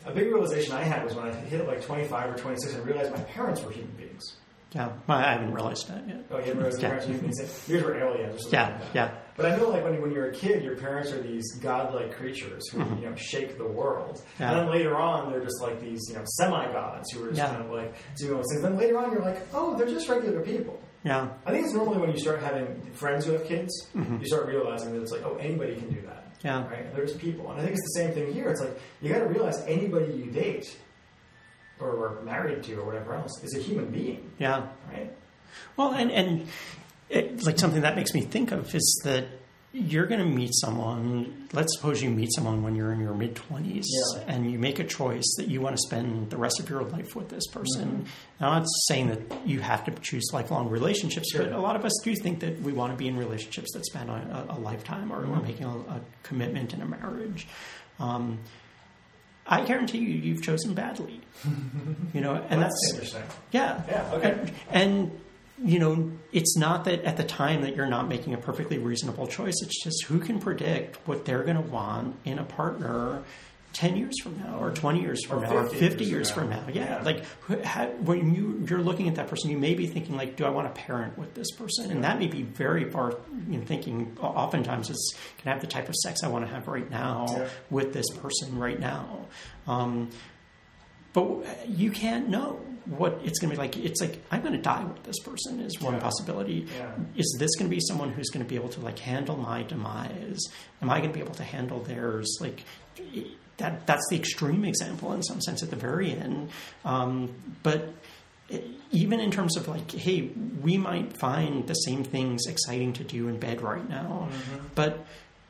a big realization I had was when I hit like twenty-five or twenty-six and realized my parents were human beings. Yeah, I haven't realized that yet. Oh, you haven't realized your parents were human beings? Yours were aliens or something Yeah, like that. yeah. But I know, like, when, when you're a kid, your parents are these godlike creatures who, mm-hmm. you know, shake the world. Yeah. And then later on, they're just like these, you know, semi-gods who are just yeah. kind of like doing those things. Then later on, you're like, oh, they're just regular people. Yeah. I think it's normally when you start having friends who have kids, mm-hmm. you start realizing that it's like, oh, anybody can do that. Yeah. Right? And they're just people. And I think it's the same thing here. It's like, you got to realize anybody you date or are married to or whatever else is a human being. Yeah. Right? Well, and, and it, like something that makes me think of is that you're going to meet someone, let's suppose you meet someone when you're in your mid-twenties yeah. and you make a choice that you want to spend the rest of your life with this person. Mm-hmm. Now, I'm not saying that you have to choose lifelong relationships, sure. but a lot of us do think that we want to be in relationships that span a, a lifetime or mm-hmm. we're making a, a commitment in a marriage. Um, I guarantee you, you've chosen badly. You know, and well, that's, that's interesting. Yeah. Yeah, okay. And, and you know, it's not that at the time that you're not making a perfectly reasonable choice. It's just who can predict what they're going to want in a partner ten years from now or twenty years from or now or fifty years from from now. now. Yeah. yeah. Like how, when you, you're looking at that person, you may be thinking like, do I want to parent with this person? And that may be very far in thinking oftentimes is, can I have the type of sex I want to have right now yeah. with this person right now? Um, but you can't know what it's going to be like. It's like, I'm going to die with this person is one yeah. possibility. Yeah. Is this going to be someone who's going to be able to like handle my demise? Am I going to be able to handle theirs? Like that, that's the extreme example in some sense at the very end. Um, but even in terms of like, hey, we might find the same things exciting to do in bed right now, mm-hmm. but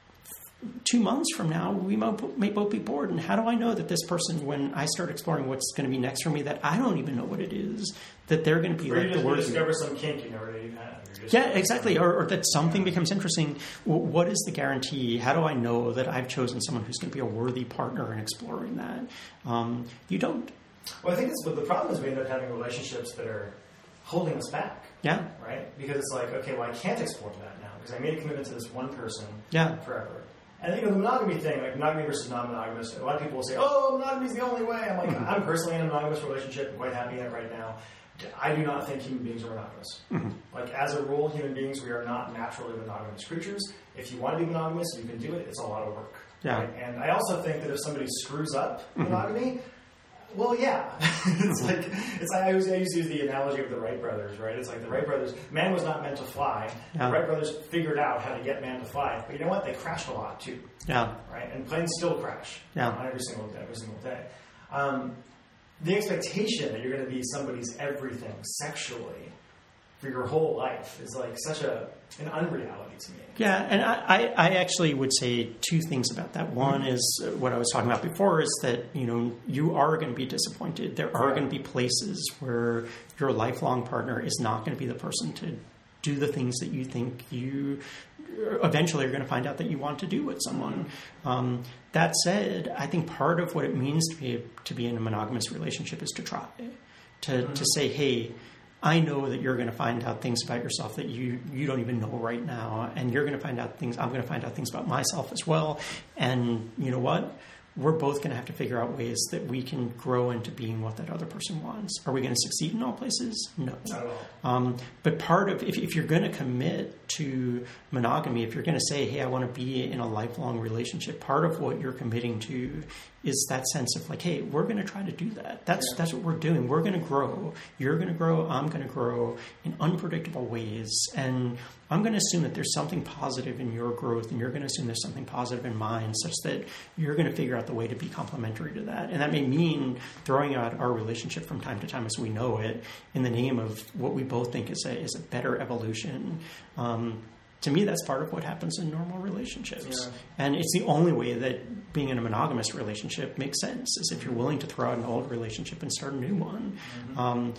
two months from now, we may both be bored. And how do I know that this person, when I start exploring what's going to be next for me, that I don't even know what it is, that they're going to be or like you the word. discover some kink you never knew you had. Yeah, exactly. Or, or that something becomes interesting. What is the guarantee? How do I know that I've chosen someone who's going to be a worthy partner in exploring that? Um, you don't. Well, I think it's, but the problem is we end up having relationships that are holding us back. Yeah. Right? Because it's like, okay, well, I can't explore that now because I made a commitment to this one person yeah. forever. And, you know, the monogamy thing, like monogamy versus non-monogamous, a lot of people will say, oh, monogamy is the only way. I'm like, mm-hmm. I'm personally in a monogamous relationship. I'm quite happy in it right now. I do not think human beings are monogamous. Mm-hmm. Like, as a rule, human beings, we are not naturally monogamous creatures. If you want to be monogamous, you can do it. It's a lot of work. Yeah. Right? And I also think that if somebody screws up mm-hmm. monogamy, well, yeah. it's like, it's, I, always, I used to use the analogy of the Wright brothers, right? It's like the Wright brothers, man was not meant to fly. Yeah. The Wright brothers figured out how to get man to fly. But you know what? They crashed a lot, too. Yeah. Right? And planes still crash. Yeah. On every single day, every single day. Um, the expectation that you're going to be somebody's everything sexually for your whole life is like such a an unreality to me. Yeah, and I, I actually would say two things about that. One mm-hmm. is what I was talking about before is that, you know, you are going to be disappointed. There are yeah. going to be places where your lifelong partner is not going to be the person to do the things that you think you eventually are going to find out that you want to do with someone. Um, that said, I think part of what it means to be to be in a monogamous relationship is to try, to mm-hmm. to say, hey, I know that you're going to find out things about yourself that you, you don't even know right now, and you're going to find out things, I'm going to find out things about myself as well, and you know what? We're both going to have to figure out ways that we can grow into being what that other person wants. Are we going to succeed in all places? No. Not at all. Um, but part of, if, if you're going to commit to monogamy, if you're going to say, hey, I want to be in a lifelong relationship, part of what you're committing to is that sense of like, hey, we're going to try to do that. That's yeah. that's what we're doing. We're going to grow. You're going to grow. I'm going to grow in unpredictable ways. And I'm going to assume that there's something positive in your growth, and you're going to assume there's something positive in mine, such that you're going to figure out the way to be complementary to that. And that may mean throwing out our relationship from time to time as we know it in the name of what we both think is a, is a better evolution. Um, to me, that's part of what happens in normal relationships. Yeah. And it's the only way that being in a monogamous relationship makes sense, is if you're willing to throw out an old relationship and start a new one. Mm-hmm. Um,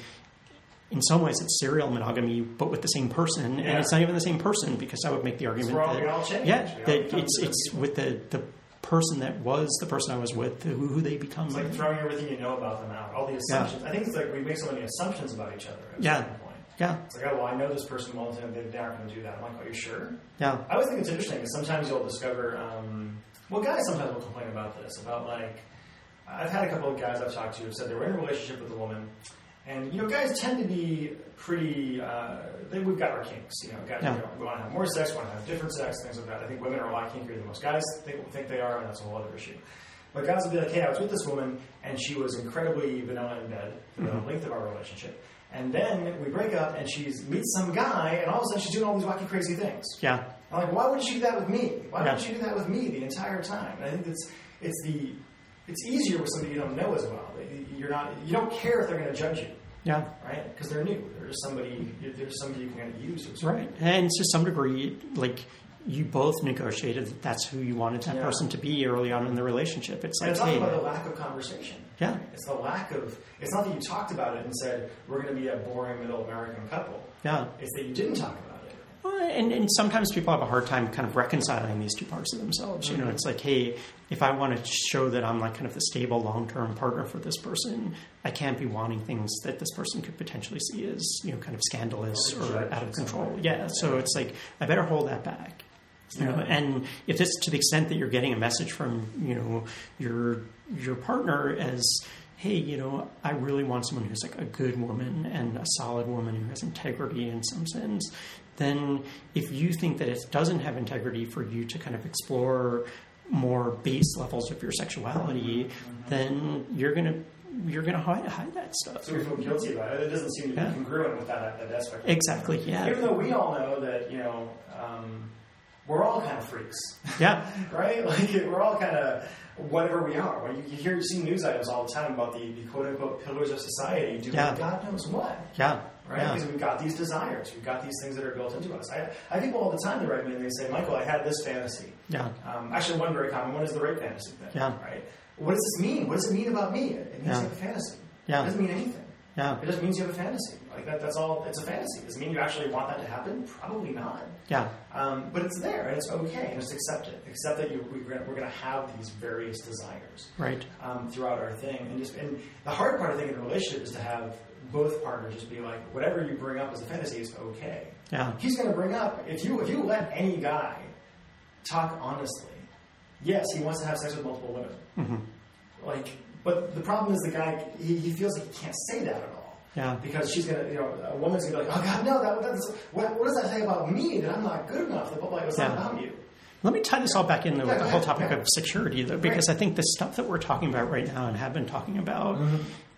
in some ways, it's serial monogamy, but with the same person, yeah. and it's not even the same person, because I would make the argument all, that, all change. yeah, that it's it's people. with the, the person that was the person I was with, who, who they become. It's like throwing everything you know about them out, all the assumptions. Yeah. I think it's like we make so many assumptions about each other at a yeah. certain point. Yeah. It's like, oh, well, I know this person well, they aren't going to do that. I'm like, are you sure? Yeah. I always think it's interesting because sometimes you'll discover, um, well, guys sometimes will complain about this, about like, I've had a couple of guys I've talked to who said they were in a relationship with a woman, and you know, guys tend to be pretty. Uh, they, we've got our kinks, you know. Guys, yeah. you know, we want to have more sex, we want to have different sex, things like that. I think women are a lot kinkier than most guys think, think they are, and that's a whole other issue. But guys will be like, "Hey, I was with this woman, and she was incredibly vanilla in bed for the mm-hmm. length of our relationship." And then we break up, and she meets some guy, and all of a sudden she's doing all these wacky, crazy things. Yeah. I'm like, why wouldn't she do that with me? Why yeah. wouldn't she do that with me the entire time? And I think it's it's the it's easier with somebody you don't know as well. You're not you don't care if they're going to judge you. Yeah. Right? Because they're new. They're just somebody. They're just somebody you can kind of use. Right. And to some degree, like. You both negotiated that that's who you wanted that yeah. person to be early on in the relationship. It's and like, it's also hey, about the lack of conversation. Yeah. It's the lack of, it's not that you talked about it and said, we're going to be a boring middle American couple. Yeah. It's that you didn't talk about it. Well, and, and sometimes people have a hard time kind of reconciling these two parts of themselves. Mm-hmm. You know, it's like, hey, if I want to show that I'm like kind of the stable long-term partner for this person, I can't be wanting things that this person could potentially see as, you know, kind of scandalous or, or out of control. Yeah. So it's like, I better hold that back. You know, and if it's to the extent that you're getting a message from, you know, your your partner as, hey, you know, I really want someone who's like a good woman and a solid woman who has integrity in some sense, then if you think that it doesn't have integrity for you to kind of explore more base levels of your sexuality, mm-hmm. then you're going to you're going to hide, hide that stuff. So we feel guilty about it. It doesn't seem to be yeah. congruent with that, that aspect. Exactly, yeah. Even though we all know that, you know, um, we're all kind of freaks. Yeah. Right? Like, we're all kind of whatever we are. You, you hear, you see news items all the time about the, the quote-unquote pillars of society doing yeah. God knows what. Yeah. Right? Yeah. Because we've got these desires. We've got these things that are built into us. I, I have people all the time that write me and they say, Michael, I had this fantasy. Yeah. Um, actually, one very common one is the rape fantasy thing. Yeah. Right? What does this mean? What does it mean about me? It means yeah. you have a fantasy. Yeah. It doesn't mean anything. Yeah. It just means you have a fantasy. Like that, that's all. It's a fantasy. Does it mean you actually want that to happen? Probably not. Yeah. Um, but it's there, and it's okay, and just accept it. Accept that you, we're going to have these various desires, right, um, throughout our thing. And just and the hard part, I think, in a relationship is to have both partners just be like, whatever you bring up as a fantasy is okay. Yeah. He's going to bring up if you if you let any guy talk honestly. Yes, he wants to have sex with multiple women. Mm-hmm. Like. But the problem is the guy, he, he feels like he can't say that at all. Yeah. Because she's going to, you know, a woman's going to be like, oh, God, no, that, that's, what, what does that say about me that I'm not good enough? That, like, it's yeah. not about you. Let me tie this all back in with yeah, the whole ahead. topic yeah. of security, though, because right. I think the stuff that we're talking about right now and have been talking about mm-hmm.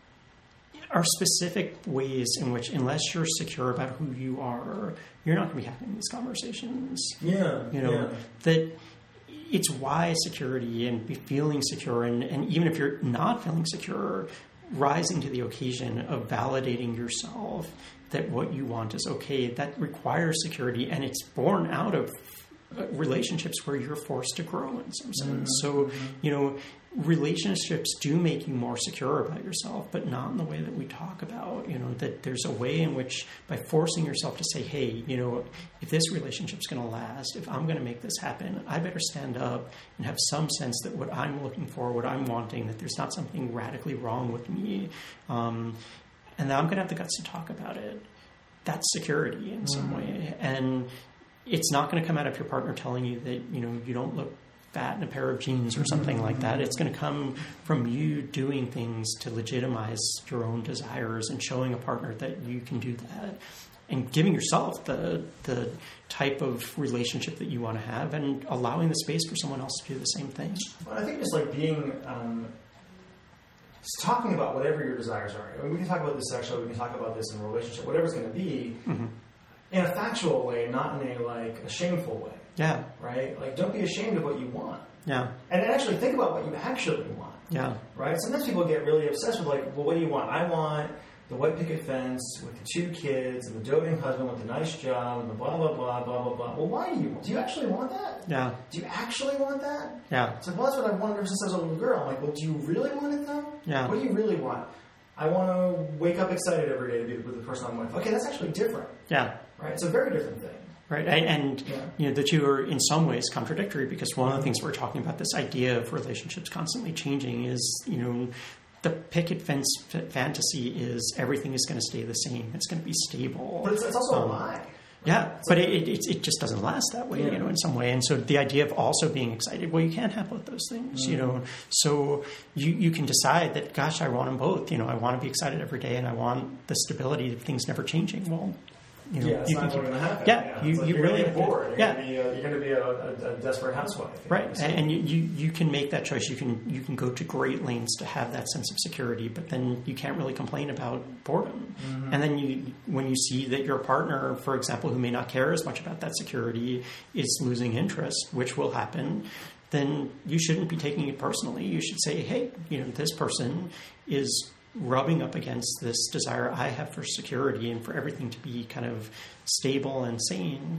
are specific ways in which, unless you're secure about who you are, you're not going to be having these conversations. Yeah. You know, yeah. that... It's why security and feeling secure, and, and even if you're not feeling secure, rising to the occasion of validating yourself that what you want is okay, that requires security, and it's born out of relationships where you're forced to grow in some sense. Mm-hmm. So, you know, relationships do make you more secure about yourself, but not in the way that we talk about, you know, that there's a way in which by forcing yourself to say, hey, you know, if this relationship's going to last, if I'm going to make this happen, I better stand up and have some sense that what I'm looking for, what I'm wanting, that there's not something radically wrong with me, um, and that I'm going to have the guts to talk about it. That's security in some mm-hmm. way. And it's not going to come out of your partner telling you that, you know, you don't look fat in a pair of jeans or something like that. It's going to come from you doing things to legitimize your own desires and showing a partner that you can do that and giving yourself the the type of relationship that you want to have and allowing the space for someone else to do the same thing. Well, I think just like being, um, just talking about whatever your desires are. I mean, we can talk about this sexually, we can talk about this in a relationship, whatever it's going to be, mm-hmm. in a factual way, not in a like a shameful way. Yeah. Right? Like, don't be ashamed of what you want. Yeah. And actually think about what you actually want. Yeah. Right? Sometimes people get really obsessed with, like, well, what do you want? I want the white picket fence with the two kids and the doting husband with the nice job and the blah, blah, blah, blah, blah, blah. Well, why do you want? Do you actually want that? Yeah. Do you actually want that? Yeah. It's like, well, that's what I've wanted ever since I was a little girl. I'm like, well, do you really want it, though? Yeah. What do you really want? I want to wake up excited every day to be with the person I'm with. Okay, that's actually different. Yeah. Right? It's a very different thing. Right, and yeah. you know the two are in some ways contradictory because one of the things we're talking about, this idea of relationships constantly changing, is you know the picket fence f- fantasy is everything is going to stay the same, it's going to be stable. But it's, it's also um, a lie, Yeah, but it, it it just doesn't last that way, yeah. you know, in some way. And so the idea of also being excited, well, you can't have both those things, mm-hmm. you know. So you, you can decide that, gosh, I want them both. You know, I want to be excited every day, and I want the stability of things never changing. Well, you know, yeah, it's you not can, going to happen. Yeah, yeah. you, like you you're really get bored. You're yeah. going to be a, you're going to be a, a, a desperate housewife. Right, know, and you, you you can make that choice. You can you can go to great lengths to have that sense of security, but then you can't really complain about boredom. Mm-hmm. And then you when you see that your partner, for example, who may not care as much about that security, is losing interest, which will happen, then you shouldn't be taking it personally. You should say, hey, you know, this person is rubbing up against this desire I have for security and for everything to be kind of stable and sane,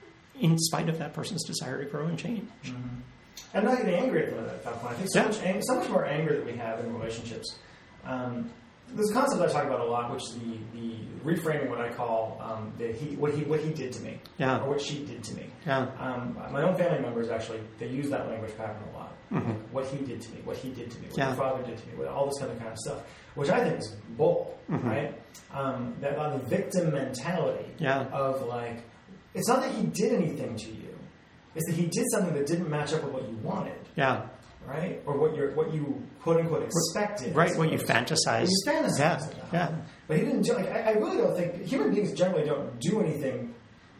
in spite of that person's desire to grow and change. Mm-hmm. I'm not getting angry at them at that point. I think so, yeah. much, ang- so much more anger that we have in relationships. Um, there's a concept I talk about a lot, which is the, the reframing what I call um, the he, what he what he did to me, yeah. or what she did to me. Yeah. Um, my own family members actually they use that language pattern a lot. Mm-hmm. Like, what he did to me, what he did to me, what yeah. your father did to me, what, all this kind of kind of stuff, which I think is bull, mm-hmm. right? Um, that uh, the victim mentality yeah. of like, it's not that he did anything to you. It's that he did something that didn't match up with what you wanted. Yeah. Right? Or what you what you quote unquote expected. Right, what you fantasized. You fantasized yeah. about. Yeah. But he didn't do like I, I really don't think human beings generally don't do anything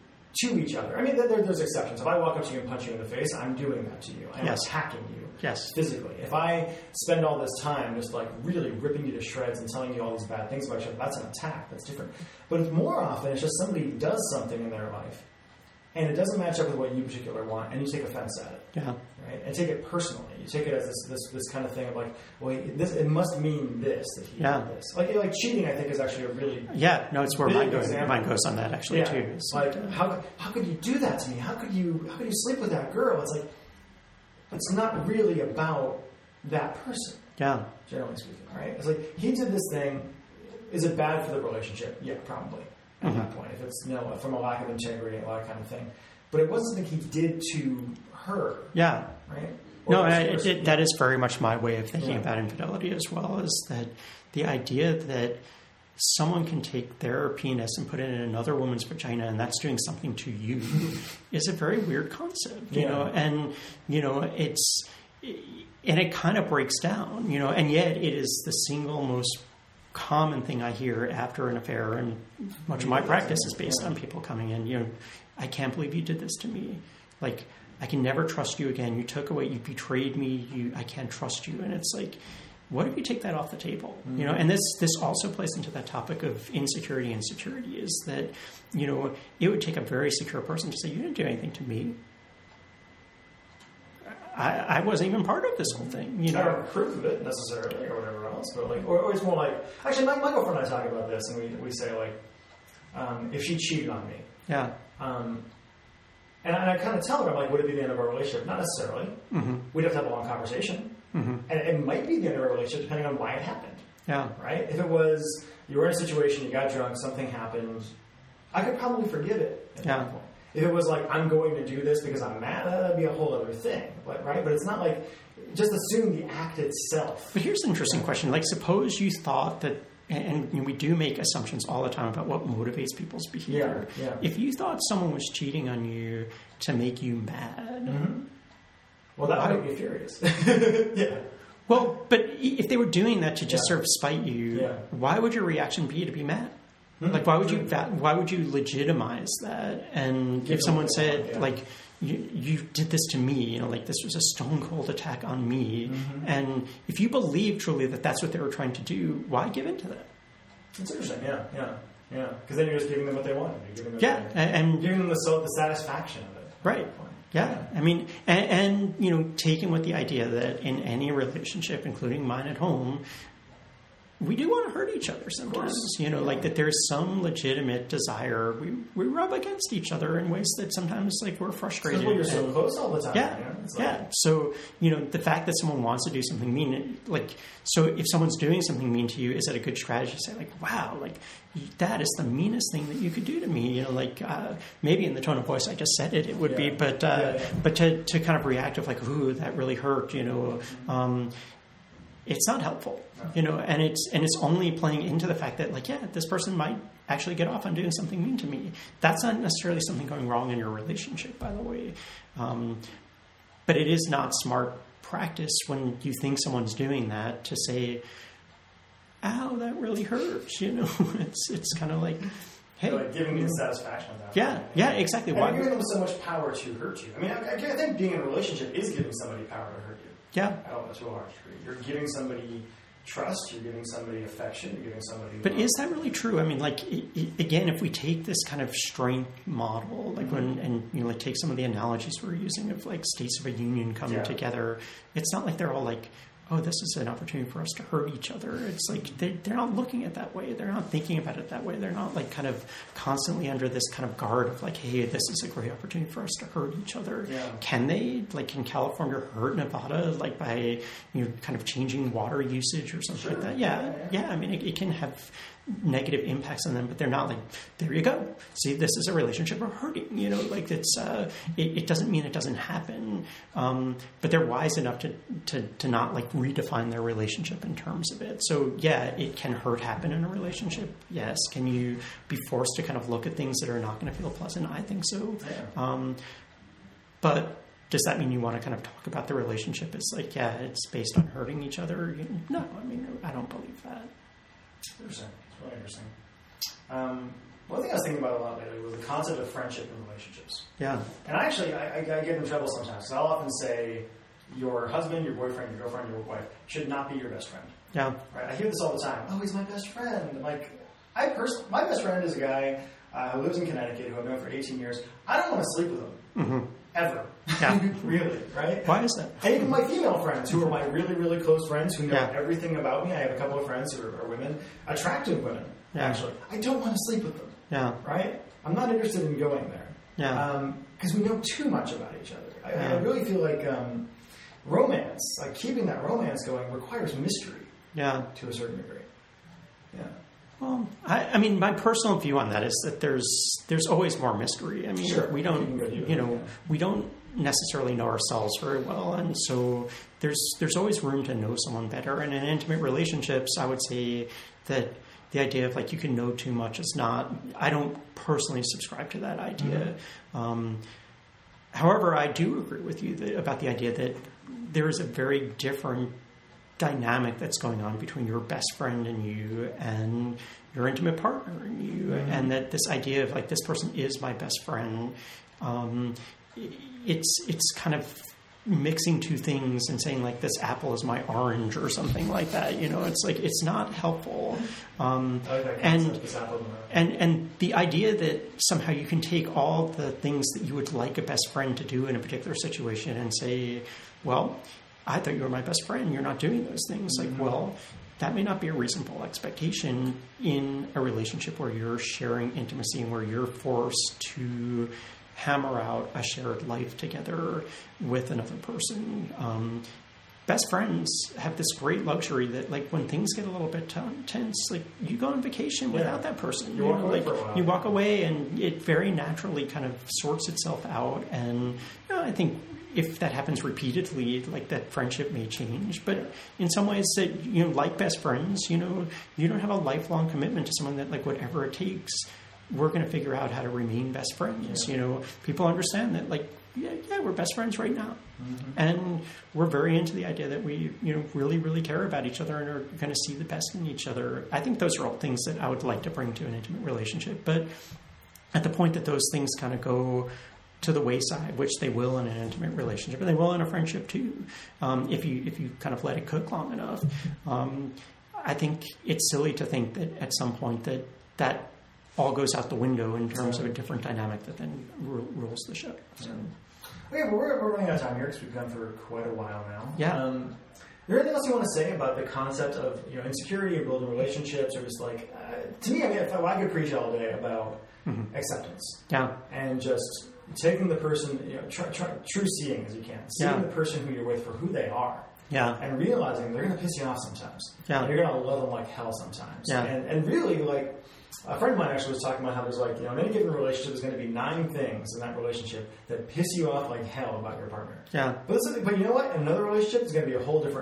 to each other. I mean there, there's exceptions. If I walk up to you and punch you in the face, I'm doing that to you. I'm yes. attacking you. Yes. Physically. If I spend all this time just like really ripping you to shreds and telling you all these bad things about you, that's an attack. That's different. But more often it's just somebody does something in their life and it doesn't match up with what you particularly want, and you take offense at it. Yeah. Right? And take it personally. You take it as this this, this kind of thing of like, well, this it must mean this that he yeah. did this. Like like cheating, I think, is actually a really yeah. No, it's where mine goes. example. Mine goes on that actually yeah. too. It's like like, uh, how how could you do that to me? How could you how could you sleep with that girl? It's like it's not really about that person. Yeah. Generally speaking, right? It's like he did this thing. Is it bad for the relationship? Yeah, probably at mm-hmm. that point. If it's you know from a lack of integrity and a that kind of thing. But it wasn't something he did to her. Yeah. Right? Or no, I, it, it, that is very much my way of thinking yeah. about infidelity as well, is that the idea that someone can take their penis and put it in another woman's vagina and that's doing something to you is a very weird concept, you yeah. know, and, you know, it's, and it kind of breaks down, you know, and yet it is the single most common thing I hear after an affair, and much of my practice is based yeah. on people coming in, you know, I can't believe you did this to me. Like, I can never trust you again. You took away, you betrayed me. You, I can't trust you. And it's like, what if you take that off the table? Mm-hmm. You know, and this this also plays into that topic of insecurity and security. Is that, you know, it would take a very secure person to say, you didn't do anything to me. I, I wasn't even part of this whole thing. You know, I don't approve of it necessarily, or whatever else. But like, or, or it's more like, actually, my, my girlfriend and I talk about this, and we we say like, um, if she cheated on me, yeah. Um, and I, I kind of tell her, I'm like, would it be the end of our relationship? Not necessarily. Mm-hmm. We'd have to have a long conversation. Mm-hmm. And it might be the end of our relationship depending on why it happened. Yeah. Right? If it was, you were in a situation, you got drunk, something happened, I could probably forgive it at yeah. that point. If it was like, I'm going to do this because I'm mad, that'd be a whole other thing. But, right? But it's not like, just assume the act itself. But here's an interesting question. Like, suppose you thought that, and, and we do make assumptions all the time about what motivates people's behavior. Yeah, yeah. If you thought someone was cheating on you to make you mad, mm-hmm. well, that would make me furious. yeah. Well, but if they were doing that to just yeah. sort of spite you, yeah. why would your reaction be to be mad? Mm-hmm. Like, why would you why would you legitimize that? And Give if someone said, yeah. like, you, you did this to me, you know, like this was a stone cold attack on me. Mm-hmm. And if you believe truly that that's what they were trying to do, why give in to that? It's interesting, yeah, yeah, yeah. Because then you're just giving them what they want. You're giving them yeah, the, and giving them the, the satisfaction of it. Right. Yeah. yeah. I mean, and, and, you know, taken with the idea that in any relationship, including mine at home, we do want to hurt each other sometimes, you know, yeah. like that there's some legitimate desire. We we rub against each other in ways that sometimes, like, we're frustrated. Because you're so close all the time. Yeah, you know? It's yeah. Like, so, you know, the fact that someone wants to do something mean, like, so if someone's doing something mean to you, is it a good strategy to say, like, wow, like, that is the meanest thing that you could do to me? You know, like, uh, maybe in the tone of voice I just said it, it would yeah. be, but uh, yeah, yeah. but to, to kind of react with, like, ooh, that really hurt, you know, um, it's not helpful, No. you know, and it's and it's only playing into the fact that, like, yeah, this person might actually get off on doing something mean to me. That's not necessarily something going wrong in your relationship, by the way. Um, but it is not smart practice when you think someone's doing that to say, ow, that really hurts, you know. it's it's kind of like, hey, They're like giving me the satisfaction of that. yeah, yeah, exactly. And Why? you're giving them so much power to hurt you. I mean, I, I think being in a relationship is giving somebody power to hurt you. Yeah. I don't know, to a large degree. You're giving somebody trust, you're giving somebody affection, you're giving somebody... But love. is that really true? I mean, like, I- I- again, if we take this kind of strength model, like when, and, you know, like take some of the analogies we're using of like states of a union coming Yeah. together, it's not like they're all like, oh, this is an opportunity for us to hurt each other. It's like they, they're not looking at it that way. They're not thinking about it that way. They're not like kind of constantly under this kind of guard of like, hey, this is a great opportunity for us to hurt each other. Yeah. Can they? Like, can California hurt Nevada like by, you know, kind of changing water usage or something Sure. like that? Yeah, Yeah, yeah. yeah. I mean, it, it can have negative impacts on them, but they're not like, there you go. See, this is a relationship we're hurting. You know, like it's uh, it, it doesn't mean it doesn't happen, um, but they're wise enough to, to to not like redefine their relationship in terms of it. So yeah, it can hurt happen in a relationship. Yes, can you be forced to kind of look at things that are not going to feel pleasant? I think so. Yeah. Um, but does that mean you want to kind of talk about the relationship as like, yeah, it's based on hurting each other? No, I mean, I don't believe that. Interesting. It's really interesting. Um, one thing I was thinking about a lot lately was the concept of friendship in relationships. Yeah. And I actually, I, I, I get in trouble sometimes. So I'll often say, your husband, your boyfriend, your girlfriend, your wife should not be your best friend. Yeah. Right? I hear this all the time. Oh, he's my best friend. Like, I pers- my best friend is a guy uh, who lives in Connecticut who I've known for eighteen years. I don't want to sleep with him. Mm-hmm. Ever. Yeah. Really, right? Why is that? And even my female friends, who are my really, really close friends, who know Yeah. everything about me. I have a couple of friends who are, are women, attractive women, Yeah. actually. I don't want to sleep with them, Yeah. right? I'm not interested in going there. Yeah. Because we know too much about each other. I, Yeah. I really feel like um, romance, like keeping that romance going, requires mystery Yeah. to a certain degree. Yeah. Well, I, I mean, my personal view on that is that there's there's always more mystery. I mean, Sure. we You can don't, go do you it, know, yeah. we don't necessarily know ourselves very well, and so there's there's always room to know someone better. And in intimate relationships, I would say that the idea of like you can know too much is not. I don't personally subscribe to that idea. Mm-hmm. Um, however, I do agree with you that, about the idea that there is a very different dynamic that's going on between your best friend and you and your intimate partner and you, mm-hmm. and that this idea of like this person is my best friend, um, it's it's kind of mixing two things and saying like this apple is my orange or something like that. You know, it's like it's not helpful. Um, I like that and concept, this apple in the room. and and the idea that somehow you can take all the things that you would like a best friend to do in a particular situation and say, well, I thought you were my best friend. You're not doing those things. Like, Mm-hmm. well, that may not be a reasonable expectation in a relationship where you're sharing intimacy and where you're forced to hammer out a shared life together with another person. Um, best friends have this great luxury that, like, when things get a little bit tense, like, you go on vacation Yeah. without that person. You walk know, away like, for a while. You walk away, and it very naturally kind of sorts itself out. And you know, I think if that happens repeatedly, like, that friendship may change. But in some ways, that, you know, like best friends, you know, you don't have a lifelong commitment to someone that, like, whatever it takes, we're going to figure out how to remain best friends. Yeah. You know, people understand that, like, yeah, yeah, we're best friends right now. Mm-hmm. And we're very into the idea that we, you know, really, really care about each other and are going to see the best in each other. I think those are all things that I would like to bring to an intimate relationship. But at the point that those things kind of go to the wayside, which they will in an intimate relationship, and they will in a friendship too, um, if you if you kind of let it cook long enough, um, I think it's silly to think that at some point that that all goes out the window in terms of a different dynamic that then ru- rules the show. So, Okay, well, we're, we're running out of time here because we've gone for quite a while now. Yeah. Um, is there anything else you want to say about the concept of, you know, insecurity or building relationships, or just like, uh, to me, I mean, if I, I could preach all day about mm-hmm. acceptance yeah, and just taking the person, you know, try, try, true seeing as you can, seeing Yeah. the person who you're with for who they are, yeah, and realizing they're going to piss you off sometimes. Yeah. And you're going to love them like hell sometimes. Yeah. And, and really, like, a friend of mine actually was talking about how there's, like, you know, in any given relationship, there's going to be nine things in that relationship that piss you off like hell about your partner. yeah, But, listen, but you know what? In another relationship, it's going to be a whole different nine.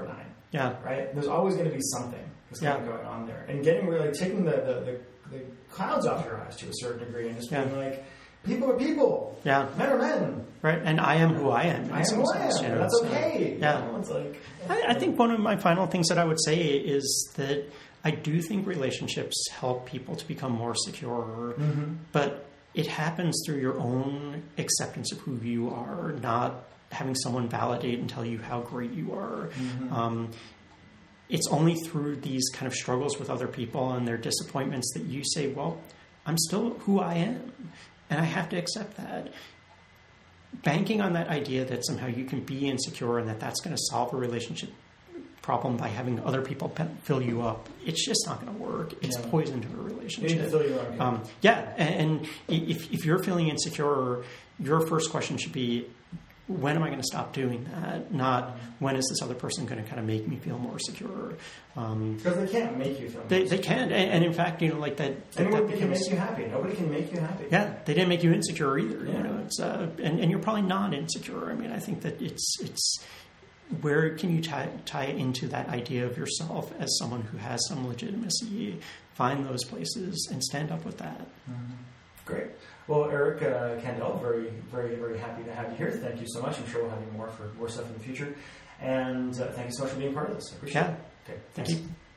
Yeah. Right? There's always going to be something that's Yeah. kind of going on there. And getting really, taking the, the, the, the clouds off your eyes to a certain degree and just Yeah. being like, people are people. Yeah. Men are men. Right. And I am who I am. in I am some who I am. sense, you know, and that's so, okay. yeah. You know, it's like, I, I think one of my final things that I would say is that I do think relationships help people to become more secure, mm-hmm. but it happens through your own acceptance of who you are, not having someone validate and tell you how great you are. Mm-hmm. Um, it's only through these kind of struggles with other people and their disappointments that you say, well, I'm still who I am, and I have to accept that. Banking on that idea that somehow you can be insecure and that that's going to solve a relationship problem by having other people pe- fill you up, it's just not going to work. It's Yeah. poison to a you need to relationship. fill your own cup. Um, yeah, and, and if, if you're feeling insecure, your first question should be, when am I going to stop doing that? Not, when is this other person going to kind of make me feel more secure? Um, Because they can't make you feel they, more they secure. can, and, and in fact, you know, like that. that, And that nobody can becomes- make you happy. Nobody can make you happy. yeah, they didn't make you insecure either. Yeah. You know, it's uh, and, and you're probably not insecure. I mean, I think that it's it's where can you tie tie it into that idea of yourself as someone who has some legitimacy? Find those places and stand up with that. Mm-hmm. Great. Well, Eric uh, Kandel, very, very, very happy to have you here. Thank you so much. I'm sure we'll have you more for more stuff in the future. And uh, thank you so much for being part of this. I appreciate Yeah. it. Okay. Thank thanks. you.